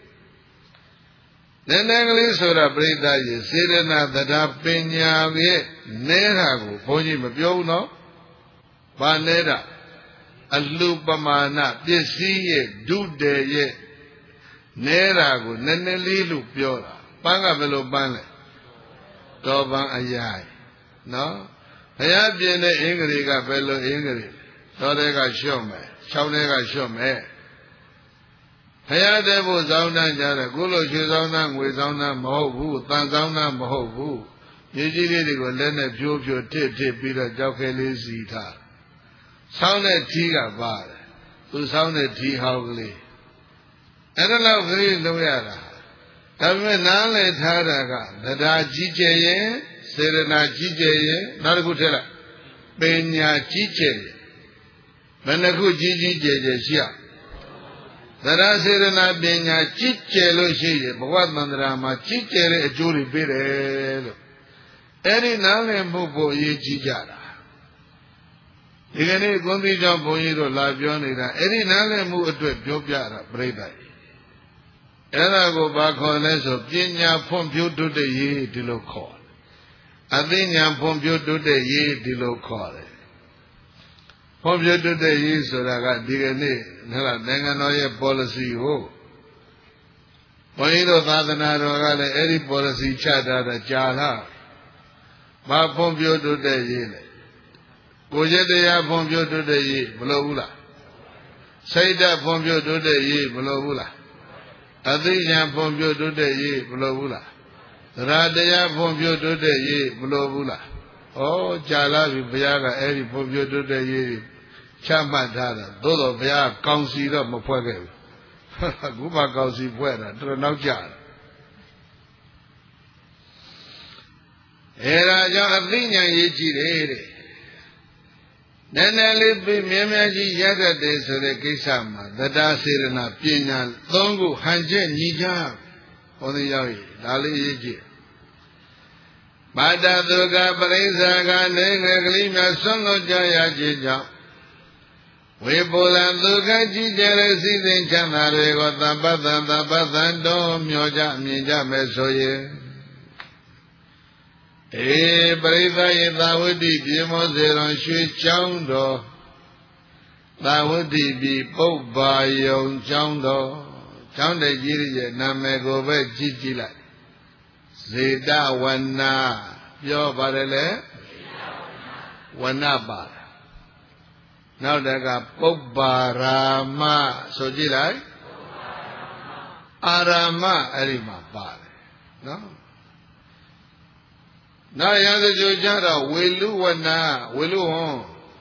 နည်းနည်းကလေးဆိုတာပြိဿရေစေရနာတရားပညာရဲ့နဲတာကိုဘုန်းကြီးမပြောဘူးနော်။ဘာနဲတာအလှပမာဏပစ္စည်းရဲ့ဒုတေရဲ့နဲတာကိုနည်းနည်းလေးလို့ပြောတာပန်းကဘယ်လိုပန်းလဲတော်ပန်းအရာနော်ဘုရားပြင်တဲ့အင်္ဂလိကဘယ်လိုအင်္ဂလိတော်တဲ့ကလျှော့မယ်၆တဲ့ကလျှော့မယ်ဘုရားတဲ့ဖို့ဇောင်းတန်းကြတယ်ကိုလိုရွှေဇောင်းတန်းငွေဇောင်းတန်းမဟုတ်ဘူးတန်ဇောင်းတန်းမဟုတ်ဘူးမြေကြီးလေးတွေကိုလက်နဲ့ဖြိုးဖြိုးတစ်တစ်ပြီးတော့ကြောက်ခဲလေးစီထားဆောင်းတဲ့ထီးကပါတယ်သူဆောင်းတဲ့ထီးဟောင်းကလေးအဲ့ဒါလောက်ကလေးလုံးရတာဒါပေမဲ့နားလည်ထားတာကတရားကြီးကျယ်ရင်စေရနာကြီးကျယ်ရင်နောက်တစ်ခုထည့်လိုက်ပညာကြီးကျယ်ရင်ဘယ်နှခုကြီးကြီးကျယ်ကျယ်ရှိရသရစေရနာပညာကြီးကျယ်လို့ရှိရင်ဘဝတန္တရာမှာကြီးကျယ်တဲ့အကျိုးတွေပေးတယ်လို့အဲ့ဒီနားလည်မှုဖို့အရေးကြီးကြတာဒီကနေ့ကွန်ပီကြောင့်ဘုန်းကြီးတို့လာပြောနေတာအဲ့ဒီနားလည်မှုအတွက်ပြောပြတာပြိဿတ်အဲ့ဒါကိုဘာခေါ်လဲဆိုပညာဖွံ့ဖြိုးတိုးတက်ရေးဒီလိုခေါ်အသိဉာဏ်ဖွံ့ဖြိုးတိုးတက်ရေးဒီလိုခေါ်တယ်ဖွံ့ဖြိုးတိုးတက်ရေးဆိုတာကဒီကနေ့နိုင်ငံတော်ရဲ့ policy ကိုဘုန်းကြီးတို့သာသနာတော်ကလည်းအဲ့ဒီ policy ချထားတာကြာလားဘာဖွံ့ဖြိုးတိုးတက်ရေးလဲကိုယ်ကျတရားဖွံ့ဖြိုးတိုးတက်ရေးမလို့ဘူးလားစိတ်ဓာတ်ဖွံ့ဖြိုးတိုးတက်ရေးမလို့ဘူးလားအသိဉာဏ်ဖွံ့ဖြိုးတိုးတက်ရေးမလို့ဘူးလားသရတရားဖွံ့ဖြိုးတိုးတက်ရေးမလို့ဘူးလားဩကြာလာပြီဘုရားကအဲ့ဒီဖွံ့ဖြိုးတိုးတက်ရေးချမှတ်ထားတာသို့တော်ဘုရားကောင်းစီတော့မဖွဲ့ခဲ့ဘူးအခုမှကောင်းစီဖွဲ့တာတော်နောက်ကြတယ်အဲ့ဒါကြောင့်အသိဉာဏ်ရေးကြည့်တယ်တဲ့နည်းနည်းလေးပြင်းမြဲမြဲကြီးရတတ်တယ်ဆိုတဲ့ကိစ္စမှာတရားစေရနာပညာသုံးခုဟန်ချက်ညီကြဟောသိရောက်ရည်ဒါလေးရေးကြည့်မာတဒုက္ခပရိစ္ဆာကနေငယ်ကလေးများဆွန့်လွတ်ကြရခြင်းကြောင့်ဝေပုလံဒုက္ခကြီးကျယ်တဲ့စည်းစိမ်ချမ်းသာတွေကိုသဗ္ဗတံသဗ္ဗတံတော်မျောကြမြင်ကြမယ်ဆိုရင်အေပရိသယေသာဝတိပြေမောစေတော်ရွှေချောင်းတော်သာဝတိပြည်ပုပ္ပါယုံချောင်းတော်ချောင်းတကြီးရဲ့နာမည်ကိုပဲကြည့်ကြည့်လိုက်ဇေတဝနာပြောပါတယ်လေဝနပါတယ်နောက်တကပုပ္ပါရာမဆိုကြည့်လိုက်အာရမအဲ့ဒီမှာပါတယ်နော်နောက်ရသကြကြတော့ဝေလူဝနာဝေလူဟော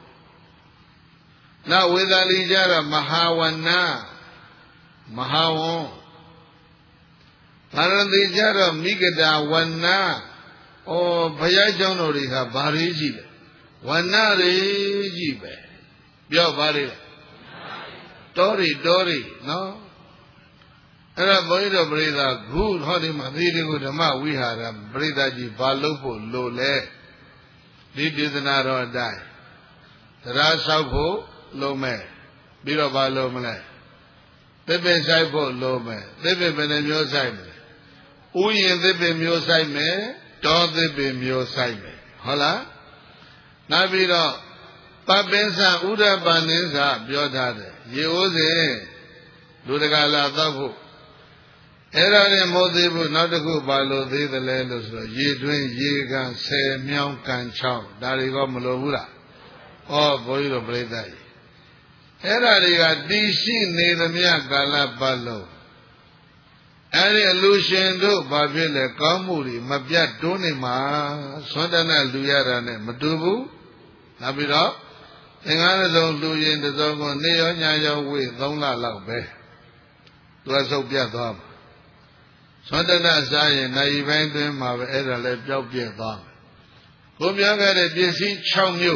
နောက်ဝေသာလီကြတော့မဟာဝနာမဟာဝံသာရတိကြတော့မိဂဒဝနာဩဘုရားကျောင်းတော်တွေကဘာတွေရှိလဲဝနာတွေကြီးပဲပြောပါလေတောတွေတောတွေနော်အဲ့ဒါဘုန်းကြီးတို့ပြိဿဂုဟောဒီမှာသီတိကုဓမ္မဝိဟာရပြိဿကြီးဘာလို့ဖို့လို့လဲဒီဒေသနာတော်အတိုင်းတရားဆောက်ဖို့လုံးမဲ့ပြီးတော့ဘာလို့မလဲသစ်ပင်ဆိုင်ဖို့လုံးမဲ့သစ်ပင်ဘယ်နှမျိုးဆိုင်မလဲဥယျာဉ်သစ်ပင်မျိုးဆိုင်မယ်တောသစ်ပင်မျိုးဆိုင်မယ်ဟုတ်လားနောက်ပြီးတော့ပပင်းစဥဒ္ဒပန်င်းစပြောထားတယ်ရေဥစဉ်လူတကာလာတော့ဖို့အဲ့ဒါနဲ့မဟုတ်သေးဘူးနောက်တစ်ခုပါလို့သေးတယ်လဲလို့ဆိုတော့ရေတွင်းရေကန်ဆယ်မြောင်းကန်ချောင်းဒါတွေကမလိုဘူးလားဩဘုန်းကြီးတို့ပြိဿကြီးအဲ့ဒါတွေကတည်ရှိနေသမျှကာလပတ်လုံးအဲ့ဒီအလူရှင်တို့ဘာဖြစ်လဲကောင်းမှုတွေမပြတ်တွန်းနေမှာသွန်တနာလူရတာနဲ့မတူဘူးနောက်ပြီးတော့သင်္ကားစုံလူရင်တစုံကိုနေရောညာရောဝေးသုံးလလောက်ပဲသူကဆုတ်ပြတ်သွားမှာသွန်တနာစားရင်နိုင်ပိုင်းတွင်းမှာပဲအဲ့ဒါလည်းပျောက်ပြဲသွားမယ်ကိုပြောခဲ့တဲ့ပစ္စည်း၆မျိုး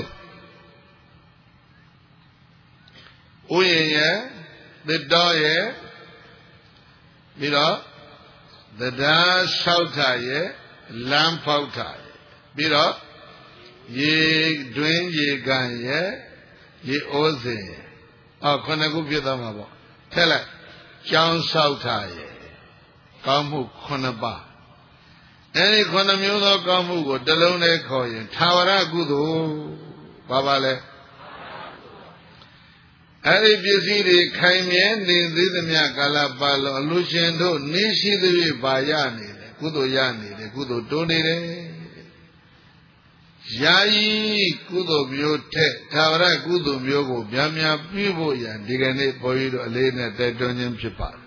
ဥယျာဉ်ရဲ့သစ်တောရဲ့ပြီးတော့တရားဆောက်တာရဲ့လမ်းဖောက်တာရဲ့ပြီးတော့ရေတွင်းရေကန်ရဲ့ရေဩစဉ်ရဲ့အော်ခုနှစ်ခုဖြစ်သွားမှာပေါ့ထက်လိုက်ကျောင်းဆောက်တာရဲ့ကောင်းမှုခုနှစ်ပါးအဲဒီခုနှစ်မျိုးသောကောင်းမှုကိုတစ်လုံးနဲ့ခေါ်ရင်သာဝရကုသိုလ်ဘာပါလဲအဲ့ဒီပစ္စည်းတွေခိုင်မြဲနေသေးသမျှကာလပတ်လုံးအလူရှင်တို့နေရှိသဖြင့်ပါရနေတယ်ကုသိုလ်ရနေတယ်ကုသိုလ်တိုးနေတယ်ယာယီကုသိုလ်မျိုးထက်သာဝရကုသိုလ်မျိုးကိုများများပြုဖို့ရန်ဒီကနေ့ဘုန်းကြီးတို့အလေးနဲ့တိုက်တွန်းခြင်းဖြစ်ပါတယ်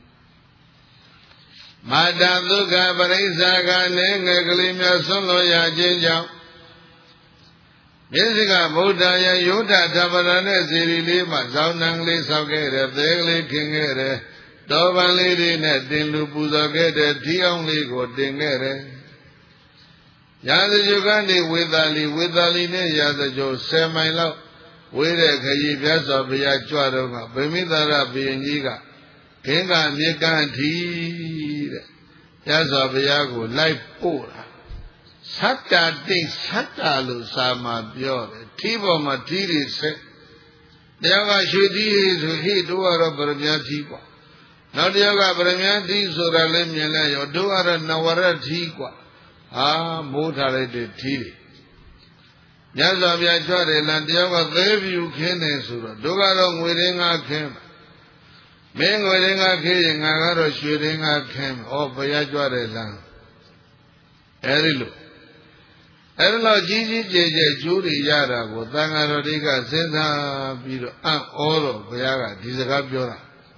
မာတဒုက္ခပရိစ္ဆာကနေငယ်ကလေးများဆွန့်လွတ်ရခြင်းကြောင့်မြေစိကဗုဒ္ဓရဲ့ယုဒ္ဓဓမ္မရနဲ့ဇီရီလေးမှာဇောင်းနှံလေးဆောက်ခဲ့တယ်သဲကလေးခင်းခဲ့တယ်တောပန်လေးတွေနဲ့တင်လူပူဇော်ခဲ့တယ်ထီအောင်လေးကိုတင်ခဲ့တယ်ရာဇဂုကနေဝေသာလီဝေသာလီနဲ့ရာဇဂုဆယ်မိုင်လောက်ဝေးတဲ့ခရီးပြတ်စွာဘုရားကြွတော့ကဗိမိသာရဘုရင်ကြီးကခင်းကမြေကန့်ထီတဲ့ပြတ်စွာဘုရားကိုလိုက်ပို့တာသတ္တတိသတ္တလို့စာမှာပြောတယ်ထီးပေါ်မှာထီးတွေဆက်တရားကရွှေထီးဆိုဟိတို့ကတော့ဗရမ ्या ထီးပေါ့နောက်တရားကဗရမ ्या ထီးဆိုတာလည်းမြင်လဲရောတို့ကတော့နဝရထီးกว่าဟာမိုးထားလိုက်တဲ့ထီးတွေညဇောပြချွတ်တယ်လားတရားကသဲပြူခင်းတယ်ဆိုတော့တို့ကတော့ငွေရင်းငါခင်းမင်းငွေရင်းငါခင်းရင်ငါကတော့ရွှေရင်းငါခင်းဩဘုရားကြွတယ်လားအဲဒီလိုအဲ့လိုကြီးကြီးကျယ်ကျယ်ကျိုးတွေရတာကိုသံဃာတော်တွေကစဉ်းစားပြီးတော့အံ့ဩတော့ဘုရားကဒီစကားပြောတာ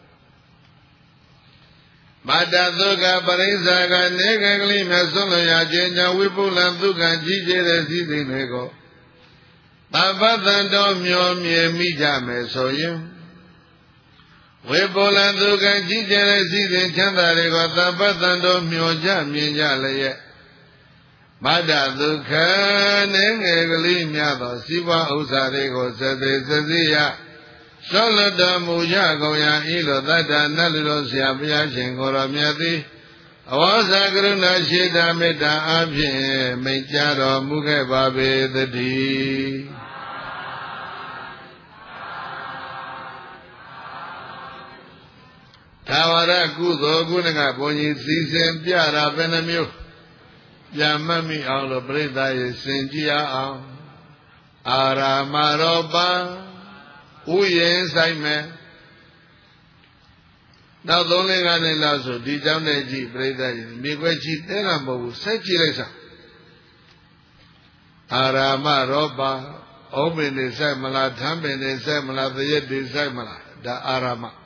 မာတဒုက္ခပရိစ္ဆာကနေကကလေးမြတ်ဆုံးလျာခြင်းကြောင့်ဝိပုလ္လဒုက္ခကြီးကျယ်တဲ့စည်းစိမ်တွေကိုသဗ္ဗတံတော်မျောမြင်မိကြမယ်ဆိုရင်ဝိပုလ္လဒုက္ခကြီးကျယ်တဲ့စည်းစိမ်ချမ်းသာတွေကိုသဗ္ဗတံတော်မျောကြမြင်ကြလျက်မာတဒုက္ခနဲ့ငယ်ကလေးများသောစီးပွားဥစ္စာတွေကိုစသေးစစီရသောလတော်မူကြကုန်ရာဤလိုသတ္တနတ်လူတော်ဆရာဘုရားရှင်ကိုယ်တော်မြတ်သည်အဝါစာကရုဏာရှိတာမေတ္တာအဖြင့်မိန့်ကြားတော်မူခဲ့ပါပေသတည်းသာဝရကုသိုလ်ကုဏကဘုန်းကြီးစီစဉ်ပြတာဘယ်နှမျိုးပြန်မှတ်မိအောင်လို့ပြိဿရေစင်ကြည်အောင်အာရာမရောပဥယျင်ဆိုင်မယ်နောက်သုံးလေးကနေလောက်ဆိုဒီကြောင့်နဲ့ကြည့်ပြိဿရေမြေခွဲကြည့်တဲတာမဟုတ်ဘူးဆက်ကြည့်လိုက်စမ်းအာရာမရောပဩပင်နေဆိုင်မလားထမ်းပင်နေဆိုင်မလားသရက်တွေဆိုင်မလားဒါအာရာမ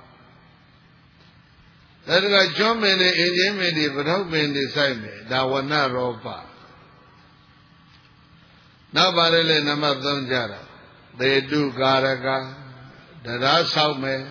ဒါတကကျွမ်းပင်နေအင်းချင်းပင်တွေပထောက်ပင်တွေဆိုင်မယ်ဒါဝနရောပနောက်ပါလေလေနံပါတ်သုံးကြတာသေတုကာရကတရားဆောက်မယ်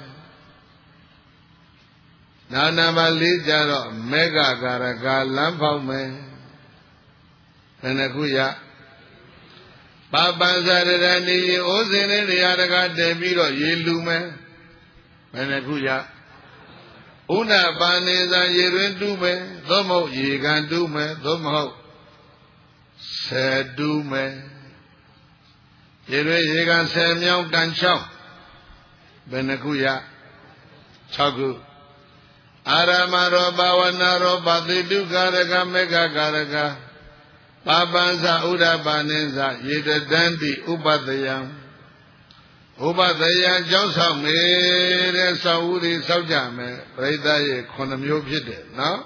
နာနံပါတ်လေးကြတော့မေဃကာရကလမ်းဖောက်မယ်ဘယ်နှခုရပပံဇရရဏီဩဇင်းနဲ့တရားတကတည်ပြီးတော့ရေလူမယ်ဘယ်နှခုရဥနာပါနေသာရေတွင်တူးမယ်သို့မဟုတ်ရေကန်တူးမယ်သို့မဟုတ်ဆယ်တူးမယ်ရေတွင်ရေကန်ဆယ်မြောင်းတန်ချောင်းဘယ်နှခုရ၆ခုအာရမရောဘာဝနာရောပတိတုကာရကမေဃကာရကပပံဇဥဒပါနေဇရေတတန္တိဥပတယံဥပတယံကြောင်းဆောင်မေတဲ့ဆောက်ဦးတွေဆောက်ကြမယ်ပရိသတ်ရဲ့ခုနှစ်မျိုးဖြစ်တယ်နော်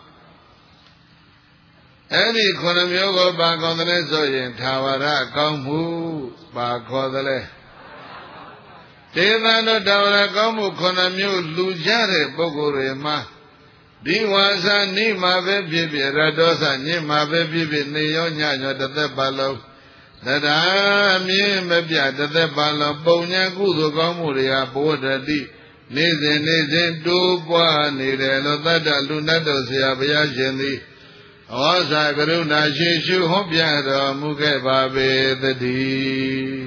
အဲ့ဒီခုနှစ်မျိုးကိုပါခေါ်တယ်ဆိုရင်သာဝရကောင်းမှုပါခေါ်တယ်ဒေသတို့သာဝရကောင်းမှုခုနှစ်မျိုးလူကြတဲ့ပုဂ္ဂိုလ်တွေမှာဒီဝါစာနိမှာပဲဖြစ်ဖြစ်ရတောသညင်မှာပဲဖြစ်ဖြစ်နေရောညညတသက်ပါလုံးတရားမြင်မပြတသက်ပါလုံးပုံညာကုသိုလ်ကောင်းမှုတွေကဘဝတတိနေစဉ်နေစဉ်တိုးပွားနေတယ်လို့သတ္တလူနတ်တို့ဆရာဘုရားရှင်သည်ဩဇာကရုဏာရှိရှုဟောပြတော်မူခဲ့ပါပေသတည်း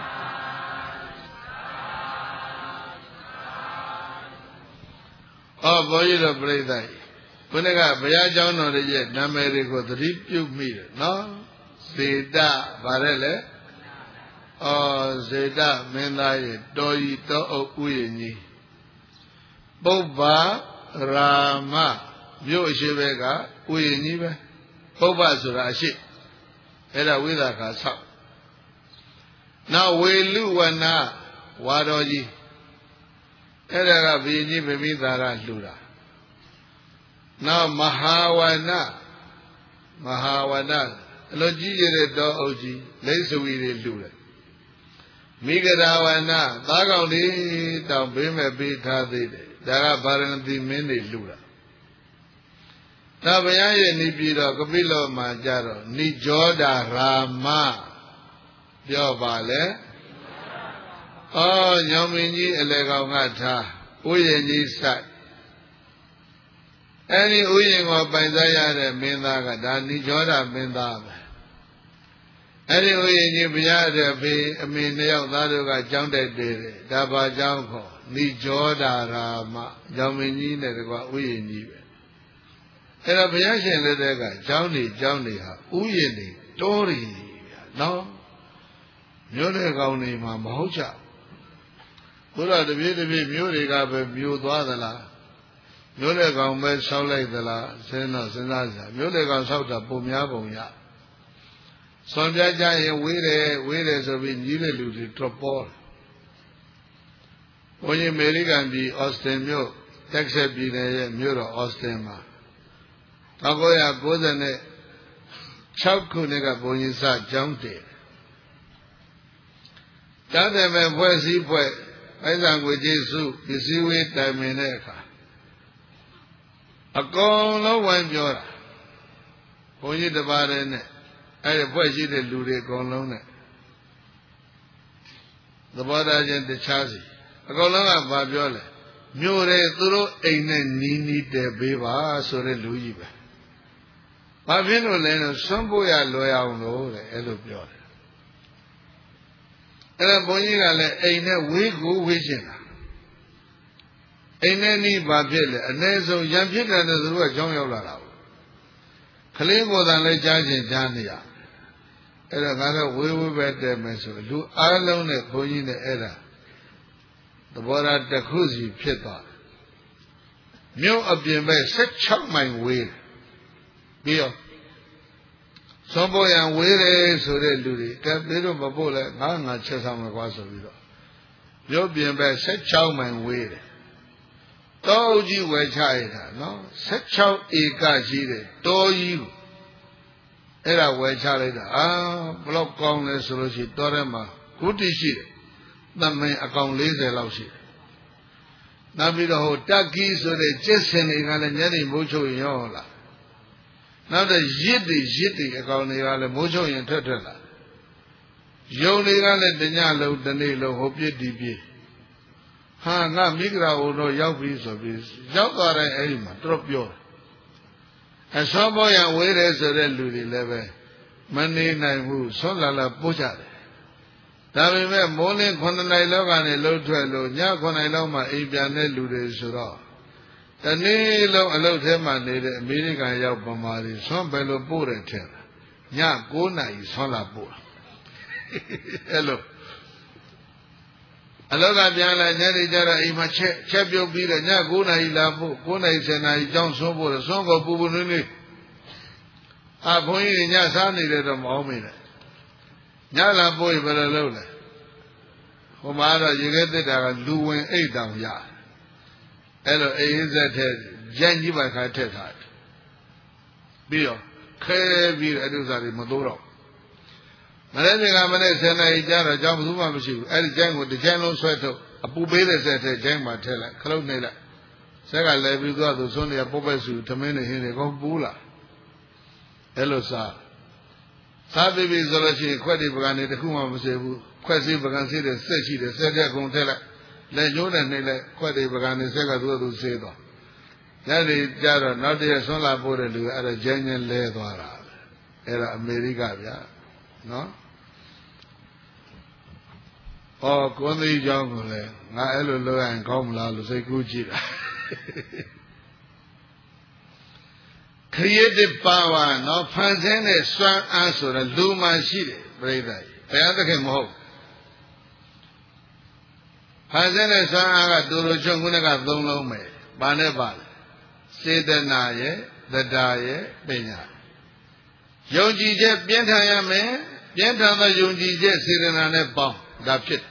ဩဘုန်းကြီးတို့ပြိဿကြီးခုနကဘုရားကျောင်းတော်ရဲ့နာမည်တွေကိုသတိပြုမိတယ်နော်စေတဗါတဲ့လေဩစေတမင်းသားရဲ့တော်ဤတော်အုပ်ဥယျာဉ်ကြီးပုဗ္ဗရာမမြို့အရှိဘက်ကဥယျာဉ်ကြီးပဲပုဗ္ဗဆိုတာအရှိအဲ့ဒါဝိသကာဆောက်နောက်ဝေလူဝနာဝါတော်ကြီးအဲ့ဒါကဘုရင်ကြီးဗိမိသာရလှူတာနောက်မဟာဝနမဟာဝနအလိုကြီးရတဲ့တောအုပ်ကြီးလိတ်ဆွေတွေလှူတယ်မိဂရာဝနသားကောင်လေးတောင်ဘေးမဲ့ပေးထားသေးတယ်ဒါကဗာရဏသီမင်းတွေလှူတာနောက်ဘုရားရဲ့နေပြည်တော်ကပိလောမှာကြတော့နိကြောဒရာမပြောပါလေအော်ညောင်မင်းကြီးအလေကောင်ကထားဥယျာဉ်ကြီးဆိုင်အဲ့ဒီဥယျာဉ်ကိုပိုင်စားရတဲ့မင်းသားကဒါနိကြောဒမင်းသားပဲအဲ့ဒီဥယျာဉ်ကြီးဘုရားတဲ့ဖေးအမေနှစ်ယောက်သားတို့ကကြောင်းတက်တယ်ဒါပါကြောင်းခေါ်နိကြောဒရာမညောင်မင်းကြီးနဲ့တကွာဥယျာဉ်ကြီးပဲအဲ့တော့ဘုရားရှင်လက်ထက်ကကျောင်းနေကျောင်းနေဟာဥယျာဉ်နေတိုးရီဗျာနော်မြို့တဲ့ကောင်တွေမှာမဟုတ်ကြဘုရားတပြည့်တပြည့်မြို့တွေကပဲမြို့သွားသလားမြို့တဲ့ကောင်ပဲဆောက်လိုက်သလားစဉ်းတော့စဉ်းစားကြမြို့တဲ့ကောင်ဆောက်တာပုံများပုံရဆွန်ပြကြရင်ဝေးတယ်ဝေးတယ်ဆိုပြီးညီးတဲ့လူတွေထွက်ပေါ်ဘုန်းကြီးအမေရိကန်ပြည်အော်စတင်မြို့တက်ဆက်ပြည်နယ်ရဲ့မြို့တော်အော်စတင်မှာ၁၉၉၆ခုနှစ်ကဘုန်းကြီးစကျောင်းတည်ကျောင်းတယ်မဲ့ဖွဲ့စည်းဖွဲ့အိဇံကိုကျေးဇူးပစ္စည်းဝေးတိုင်ပင်တဲ့အခါအကုန်လုံးဝိုင်းပြောတာဘုန်းကြီးတပါးတည်းနဲ့အဲ့ဒီဖွဲ့ရှိတဲ့လူတွေအကုန်လုံးနဲ့သဘောထားချင်းတခြားစီအကုန်လုံးကဘာပြောလဲမြို့တွေသူတို့အိမ်နဲ့နီးနီးတဲပေးပါဆိုတဲ့လူကြီးပဲဘာဖြစ်လို့လဲဆိုဆွမ်းဖို့ရလွယ်အောင်လို့တဲ့အဲ့လိုပြောတယ်အဲ့ဒါဘုန်းကြီးကလည်းအိမ်နဲ့ဝေးကိုဝေးရှင်တာအိမ်နဲ့နီးဘာဖြစ်လဲအ ਨੇ ဆုံးရံဖြစ်တယ်ဆိုတော့ကြောင်းရောက်လာတာ Kali ko dan le judging Jania. Era gana we we better meso. Do alone a pony in the era. The Bora de Cruzi Pieta. Mew of the May set chuck my way. Bill. Some boy and way so they do it. That little babola, Nanga Chesama was a little. You'll be in bed, set chow my way. Told you where China, no? Set chow a gajide, told you. Era where Charlie, ah, block on the solution, Torema, good is she. That may account laser lousy. Now be the whole ducky so they just send it and any mucho in yola. Now the jitty jitty account the mucho in Tetela. Yoli let the Yalo, the Nilo, hope you deep. Ha, now Migra or no Yavis of his. Yakara aim, drop your. And some boy and wait as a reludy level. Money night moves, Solala Puja. That we met morning when I love and a low to a low, Yak when I love my Abian Lude Sura. The Nilo allowed him and the meeting I have Bamari, some bellow Bura tell. Yak Gona is Solapur. Hello. Hello, Gabiana, Nelly Jara, Ima Chapio Bida, Naguna Ilabu, Guna is an I John Sobo, a song of Bubununi. I point in Yasani let them all me. Yala boy, but a lola. Homara, you get it, I can do when eight down yard. Hello, is that head, Janjiba Katet. Bio, Kabi, Adusari, Maduro. Malaysia, Malaysia, Nigeria, Jamzuma, El Jango, the Jano Sweato, a Pubeda set a Jamba Tella, Colonela. Sega Levi got the Sonny a Popesu, Tamina in a Gobula. Hello, sir. Sabi Zolachi, Quadi Bagani, the Kuma Musebu, Quasi Bagansi, the Sechi, the Sega Contella, Lejon and Nele, Quadi Bagani, Sega to Sedo. That is Jara, not the Sola Border at a genuine leather. Era America, no? Oh, Kondi Jungle, Naelo and Komla, say Gucci. Creative power, no fancy, a strong answer, a luma sheet, brother. The other came home. Fancy, Sanga, Duro Jungunaga, don't know me. Banebal. Say the Naye, the Daye, Benya. Yonji Jet, Bientaya me, Bientana Yonji Jet, sitting on a bomb. That's it.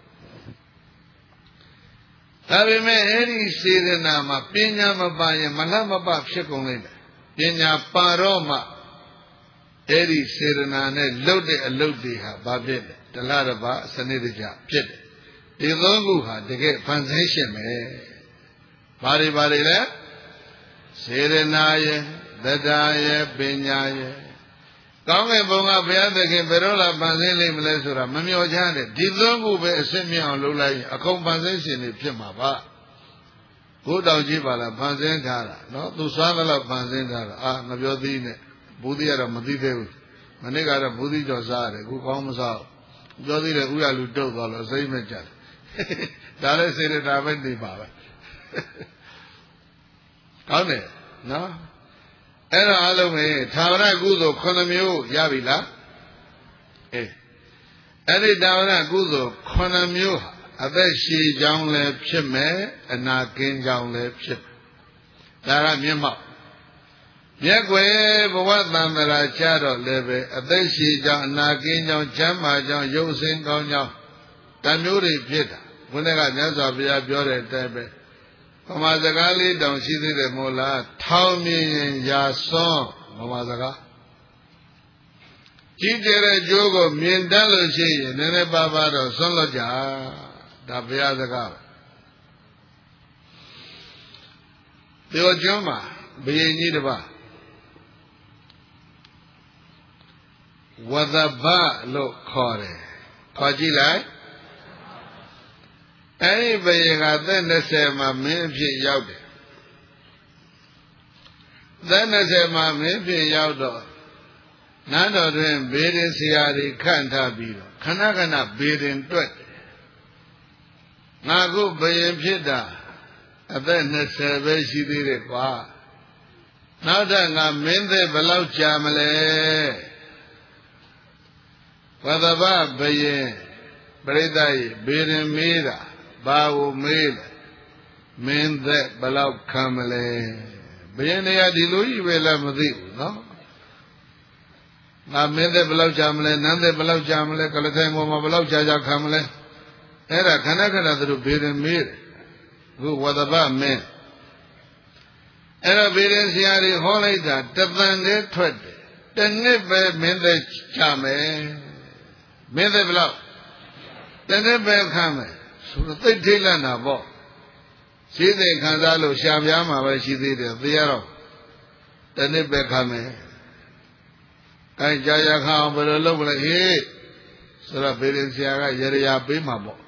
Have me any Sirenama, Pina Mabaya, Malama Bab Shekunga, Pina Paroma, Eri Sirenane, Lode a Lodiha, Babin, the Laraba, Sanidija, Pit. The Longuha, they get translation, eh? Bari Bari, Sirenaye, Dadaye, Binyaye. Come and Bonga Beatha, Berola, Banzili, Melesura, Mamio Janet, Dizongu, Semia, Lula, a compensation in Pimaba. Go down Jibala, Panzentara, no, to Savala Panzentara, ah, Nabiodine, Budia, Madidu, Manegara, Budi Josare, who comes out. Jodi, we are Ludo, same as that. That is it, I went the Baba. Come it, no? Era alone, Tavana Guzo, Konamio, Yavila. Eh. Any Davana Guzo, Konamio, Abeshi, Jownle, Pime, and Nakin Jownle, Pip. Dara Mima. Yakwe, what Mamma Chado Leve, Abeshi, John Nakin, John Chama, John Yosin, Gonya, Tamuri Pita, when I got Nasa Via Biore Tebe. Mamazagali don't see the Mola, tell me Yason, Mamazaga. Teacher Jogo, Mindaloshi, Nene Baba, Soloja, Dabiazaga. The Ojoma, being Nidaba. Wadaba look Kore. Kajilai? Anybody got then they say my maybe out there. Then they say my maybe out there. None of them bidding Siari can't have you. Kanagana bidding to it. Nago Bayam Pida. And then they say, where she did it. နောက်ထပ်ငါမင်းသက်ဘယ်လောက်ကြာမလဲဝသဗဘယင်ပရိသတ်ကြီးဘေရင်မေးတာဘာကိုမေးလဲမင်းသက်ဘယ်လောက်ခံမလဲဘယင်တွေကဒီလိုကြီးပဲလားမသိဘူးနော်ငါမင်းသက်ဘယ်လောက်ကြာမလဲနန်းသက်ဘယ်လောက်ကြာမလဲကလထိုင်ပေါ်မှာဘယ်လောက်ကြာကြာခံမလဲအဲ့ဒါခဏခဏသူတို့ဘေရင်မေးတယ်အခုဝသဗမင်းအဲ့တော့ဘေရင်ဆရာတွေဟောလိုက်တာတသံတည်းထွက်တယ်တနှစ်ပဲမင်းသက်ကြာမယ်မင်းသက်ဘယ်လောက်တနှစ်ပဲခံမယ်ဆိုတော့သိထိတ်လန့်တာပေါ့ရှိသေးခံစားလို့ရှားပြားမှာပဲရှိသေးတယ်သိရတော့တနှစ်ပဲခံမယ်အဲကြာကြာခံအောင်ဘယ်လိုလုပ်မလဲဟေးဆိုတော့ဘေရင်ဆရာကရရပေးမှာပေါ့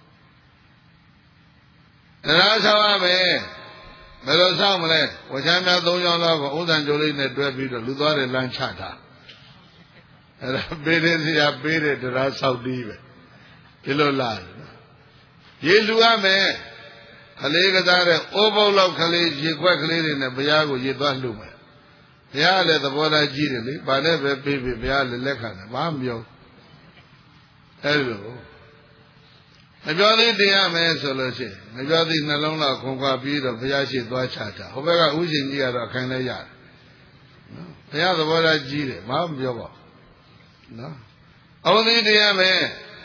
တရားဆောင်ရမယ်ဘယ်လိုဆောင်မလဲဝချမ်းများသုံးချောင်းလောက်ကိုဥဒ္ဒံကြိုလေးနဲ့တွဲပြီးတော့လူသွားတယ်လမ်းချတာအဲ့ဒါဘေရင်ဆရာပေးတဲ့တရားဆောက်တီးပဲဒီလိုလားရေလူရမယ်ခလေးကစားတဲ့အိုးပုတ်လောက်ကလေးရေခွက်ကလေးတွေနဲ့ဘုရားကိုရေသွားလှုပ်မယ်ဘုရားလည်းသဘောထားကြီးတယ်လေဘာနဲ့ပဲပြေးပြေးဘုရားလည်းလက်ခံတယ်ဘာမပြောအဲ့လိုမပြောသေးတရားမယ်ဆိုလို့ရှိရင်မပြောသေးနှလုံးလောက်ခွန်ခွာပြီးတော့ဘုရားရှိသွားချတာဟိုဘက်ကဥရှင်ကြီးကတော့ခိုင်းလဲရတယ်နော်ဘုရားသဘောထားကြီးတယ်ဘာမပြောပါဘူးနော်အောင်သေးတရားမယ်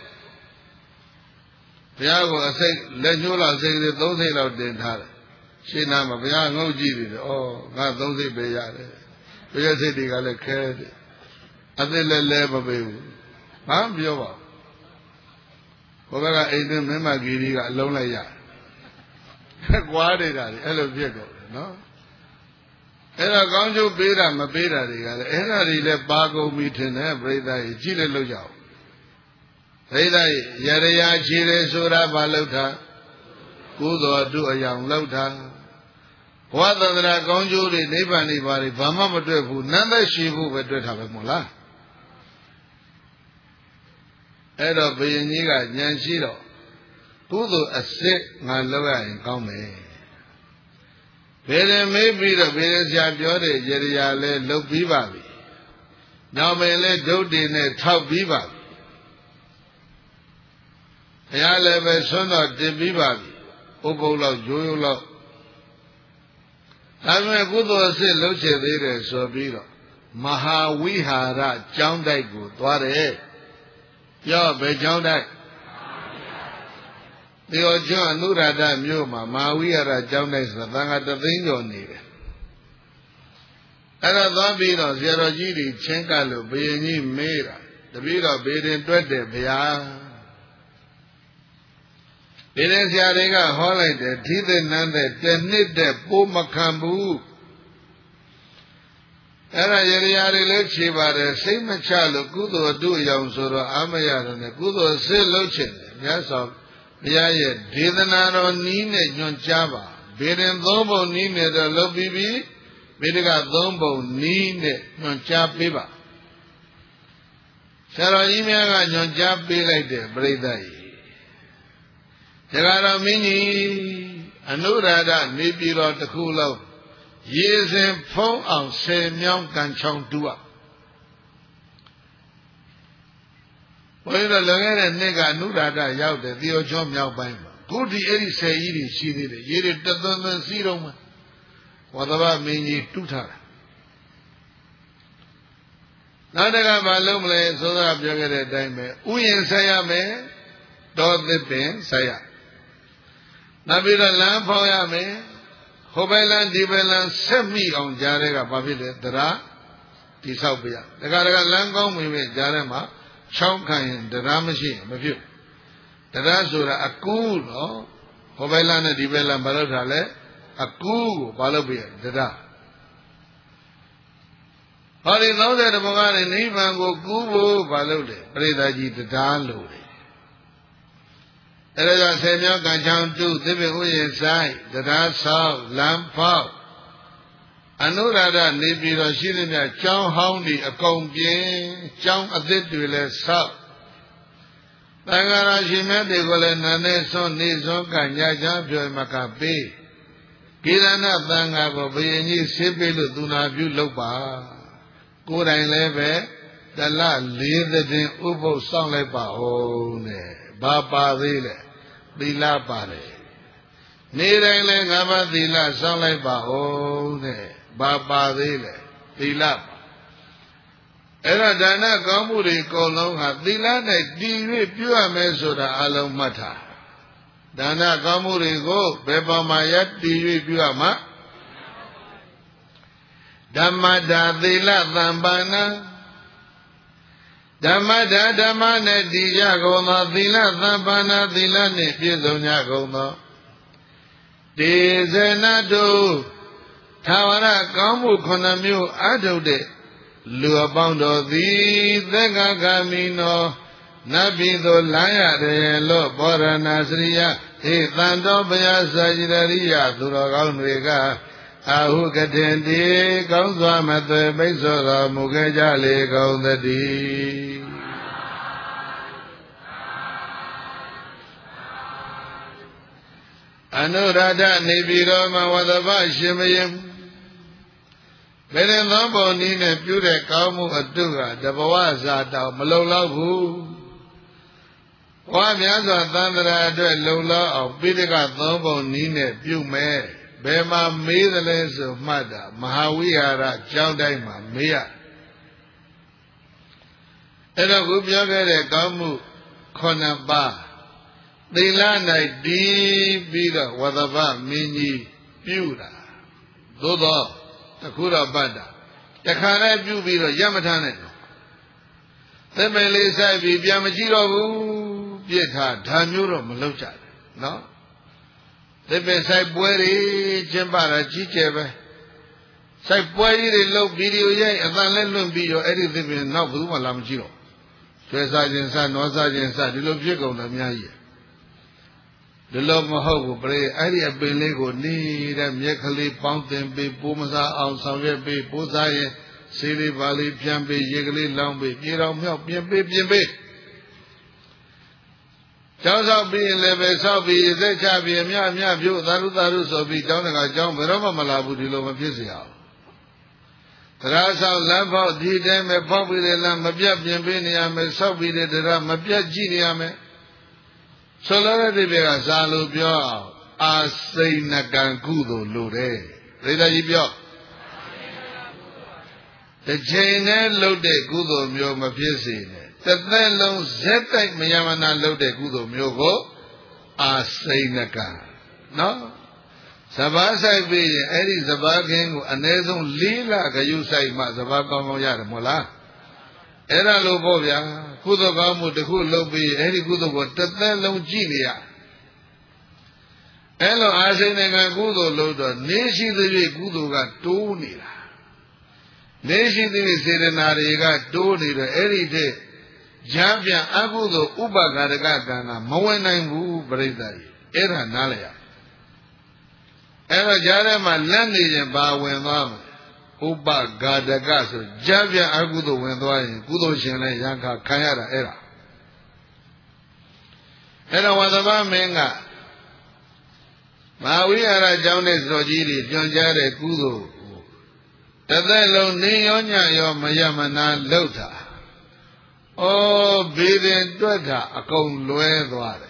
ဘုရားကိုအစိတ်လက်ညှိုးလောက်စိတ်လေးသုံးစိတ်လောက်တင်ထားတယ်ရှင်းနာမှာဘုရားငုတ်ကြည့်တယ်ဩငါသုံးစိတ်ပဲရတယ်ဘုရားစိတ်တွေကလည်းခဲတယ်အသက်လည်းလဲမပေးဘူးဘာမပြောပါဘူးဘုရားကအိမ်တွင်မင်းမဂီရီကအလုံးလိုက်ရတယ်ကွာနေတာလေအဲ့လိုဖြစ်ကုန်တယ်နော်အဲ့တော့ကောင်းကျိုးပေးတာမပေးတာတွေကလည်းအဲ့ဒါတွေလည်းပါကုန်ပြီထင်တယ်ပြိဿကြီးကြည့်လိုက်လို့ရအောင်ပြိဿကြီးရရချီတယ်ဆိုတာဘာလို့ထားကုသိုလ်တုအယောင်လောက်ထားဘဝသန္တရာကောင်းကျိုးတွေနိဗ္ဗာန်တွေဘာတွေဘာမှမတွေ့ဘူးနန္သက်ရှိဖို့ပဲတွေ့တာပဲမို့လားအဲ့တော့ဘုရင်ကြီးကဉာဏ်ရှိတော့ကုသိုလ်အစစ်ငါလုပ်ရရင်ကောင်းမယ်ဘယ်ရင်မေးပြီးတော့ဘယ်ရင်ဆရာပြောတဲ့ရေရရာလဲလုပ်ပြီးပါပြီနောက်မယ်လဲဒုတ်တွေနဲ့ထောက်ပြီးပါပြီဘုရားလည်းပဲဆွမ်းတော်တင်ပြီးပါပြီဥပုပ်လောက်ရိုးရိုးလောက်ဒါပေမဲ့ကုသိုလ်အစစ်လုပ်ချင်သေးတယ်ဆိုပြီးတော့မဟာဝိဟာရကျောင်းတိုက်ကိုသွားတယ်ပြောဘယ်ကျောင်းတိုက်ဒီတော်ကျွန်းအနုရာဒမြို့မှာမဟာဝိဟာရကျောင်းတိုက်ဆိုတာသံဃာတသိန်းကျော်နေတယ်အဲ့တော့သွားပြီးတော့ဇေယျတော်ကြီးတွေချင်းကလို့ဘုရင်ကြီးမေးတာတပည့်တော်ဘေးတင်တွက်တယ်ဗျာဒီနေ့ဆရာတွေကဟောလိုက်တယ်ဓိသနန်းတဲ့တနှစ်တဲ့ပိုးမခံဘူးအဲ့ဒါရရတွေလည်းခြေပါတယ်စိတ်မချလို့ကုသိုလ်အတုအယောင်ဆိုတော့အာမရတယ်နဲ့ကုသိုလ်စစ်လုပ်ချင်တယ်မြတ်စွာဘုရားရဲ့ဒေသနာတော်နီးနဲ့ညွှန်ကြားပါဘေရင်သုံးပုံနီးနဲ့တော့လုပ်ပြီးပြီမေတ္တကသုံးပုံနီးနဲ့ညွှန်ကြားပေးပါဆရာတော်ကြီးများကညွှန်ကြားပေးလိုက်တယ်ပြိဿကြီးတခါတော့မင်းကြီးအနုရာဒနေပြည်တော်တစ်ခုလုံးရေစဉ်ဖုံးအောင်ဆယ်မြောင်းကန်ချောင်းတူอ่ะဘယ်လိုလည်းခဲ့တဲ့နှစ်ကအနုရာဒရောက်တယ်သေော်ချောမြောက်ပိုင်းမှာခုဒီအဲ့ဒီဆယ်ကြီးတွေရှိသေးတယ်ရေတွေတသွန်းသွန်းစီးတော့မှဝသဗမင်းကြီးတူးထားတာနောက်တကဘာလုံးမလဲသောသာပြောခဲ့တဲ့အတိုင်းပဲဥယျာဉ်ဆက်ရမယ်တောသစ်ပင်ဆက်ရနောက်ပြီးတော့လမ်းဖောက်ရမယ်ဟိုဘက်လမ်းဒီဘက်လမ်းဆက်မိအောင်ကြားတဲ့ကဘာဖြစ်လဲတရားတိဆောက်ပြရတခါတခါလမ်းကောင်းပြီပဲကြားထဲမှာချောင်းခံရင်တရားမရှိရင်မဖြစ်တရားဆိုတာအကူးနော်ဟိုဘက်လမ်းနဲ့ဒီဘက်လမ်းဘာလို့ထားလဲအကူးကိုဘာလို့ပြရတရားဟောဒီသုံးဆယ်တဘုံကနေနိဗ္ဗာန်ကိုကူးဖို့ဘာလို့လဲပရိသတ်ကြီးတရားလို့တယ်အဲ့ဒါကြောင့်ဆယ်မြောင်းကံချောင်းတုသစ်ပင်ဥယျာဉ်ဆိုင်တရားဆောက်လမ်းဖောက်အနုရာဒနေပြည်တော်ရှိသမျှကျောင်းဟောင်းတွေအကုန်ပြင်းကျောင်းအသစ်တွေလည်းဆောက်သံဃာတော်ရှင်မြတ်တွေကိုလည်းနာနေစွန်းနေစွန်းကညချမ်းပြောမကပေးဒ Kirana Tanga Babayani Sipilu Tunabu Lopa Kurai Leve Dala Lidin Ubo Sanglepa One Baba Dile Dila Pare Nirele Gaba Dila Sanglepa One Baba Dile Dila Era Dana Gamuri Kolonga Dila Ne Diri Pua Mesura Alomata Dana Gamuri Go Beba Mayat Diri Pua Ma Damada Dila Dambana Damada Damana Dija Goma Dila Dambana Dila Ne Pizonya Goma Dezenado Tawara Gamu Konamio Adode Lua Bondo Di Dega Gamino Nabido Laya De Lo Borana Sriya He Tando Baya Sajidariya Duragan Rega Ahu Katendi Kaunzwa Mate Baisora Mukajale Kaundadi Anurada Nibiroma Wadava Shimayim Benen Lambo Nine Pure Kaumu Aduga Dabawaza Tau Malolabu Wamiaza Tandra Adwe Lola of Bidika Thombo Nine Pume Bema Midales of Mada Mahawiyara Chowdaima Mia Eda Gubyaga Kamu Konaba Dila Night Deep Bida Wadava Mini Pura Dodo Takura Bada Takana Pubiro Yamatane Temele Sabi Biamajiro Pieta Tamuro Malocha No Tepe Sai Pueri Chembara Chichebe Sai Pueri Low Video Yay and then let them be your editing now for Lamjiro. Sergeant San, no Sergeant San, the love you go to me. The love Mahogo, pray, Aria Belego, need a Yakali, Fountain Bay, Pumasa, on Savia Bay, Pozai, City Valley, Piambe, Yegli, Lambe, Piram, Piambe, Piambe. Charles I'll be in Leve, Sabi, Zechabi, and Yamia, Daru Daru, so be down and John, Veroma Malabu, the Loma Pizia. Rasa Lava, Didem, a Bobby, the Lamabia, Biambini, a Sabi, the Ramabia, Geniame. Solara de Vega, Salu, Bio, as say Nagangudo, Lure. Reda Yibio. The chain loaded Gudo, Mio Mapiesi. The then long Zeta Mayamana loaded Gudo, Miogo, as say Naga. No? Sabasa be Eddie Zabagan, and there's on Lila, Gayusai Mazabaka Yara Mola. Era Lobovia, Kudo Gamu, the Hu Lobi, Eddie Gudo, what the long Gilia. Elo Asenega Gudo Loda, Neshi the Gudo got two Nila. Neshi the Serenari got two Nila every day. Jamia Agudo Uba Gadagana, Moenangu Bredai, Era Nalia. Era Jarema landed in Bawen Uba Gadagaso, Javia Agudo Wendoy, Gudo Shene Yanka Kayara Era. Era Wadaba Menga Mawiara Jones Rogiri, John Jare Gudo. Tadelo Nionya Yo Mayamana Lota. Oh, Bidin Dwata, a con Luedware.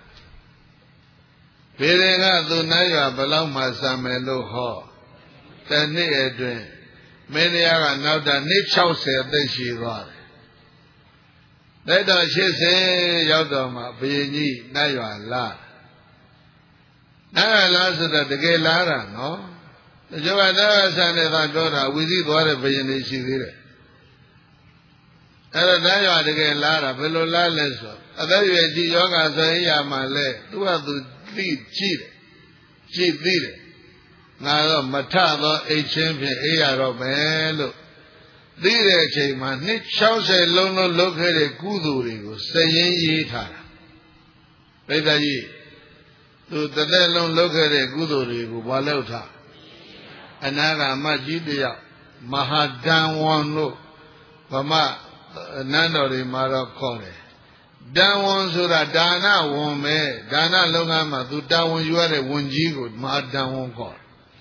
Bidinga Dunaya Balama Samelo Ho. The Nedrin. Many are now the nature said that she was. Let us say, Yodoma, Bini, Naya La. Naya La said that the gay Lara, no? The Jovana San Evandora, with it, what a Bini she did. Era Naya the gay Lara, below La Leso. Other you had the yoga Zaya Male, who are the lead cheat. She did it. Now, Matado, a champion, a Arabello. Did a man, Nick Charles a lono located Guduri, saying ye tara. Beda ye. To the then long located Guduri, Walota. Anaga Majidia, Mahadan one look. Pama, Nandori Maracore. Dan one so that Dana won me, Dana Longama, to down you are a one jigo, Mahadan one call.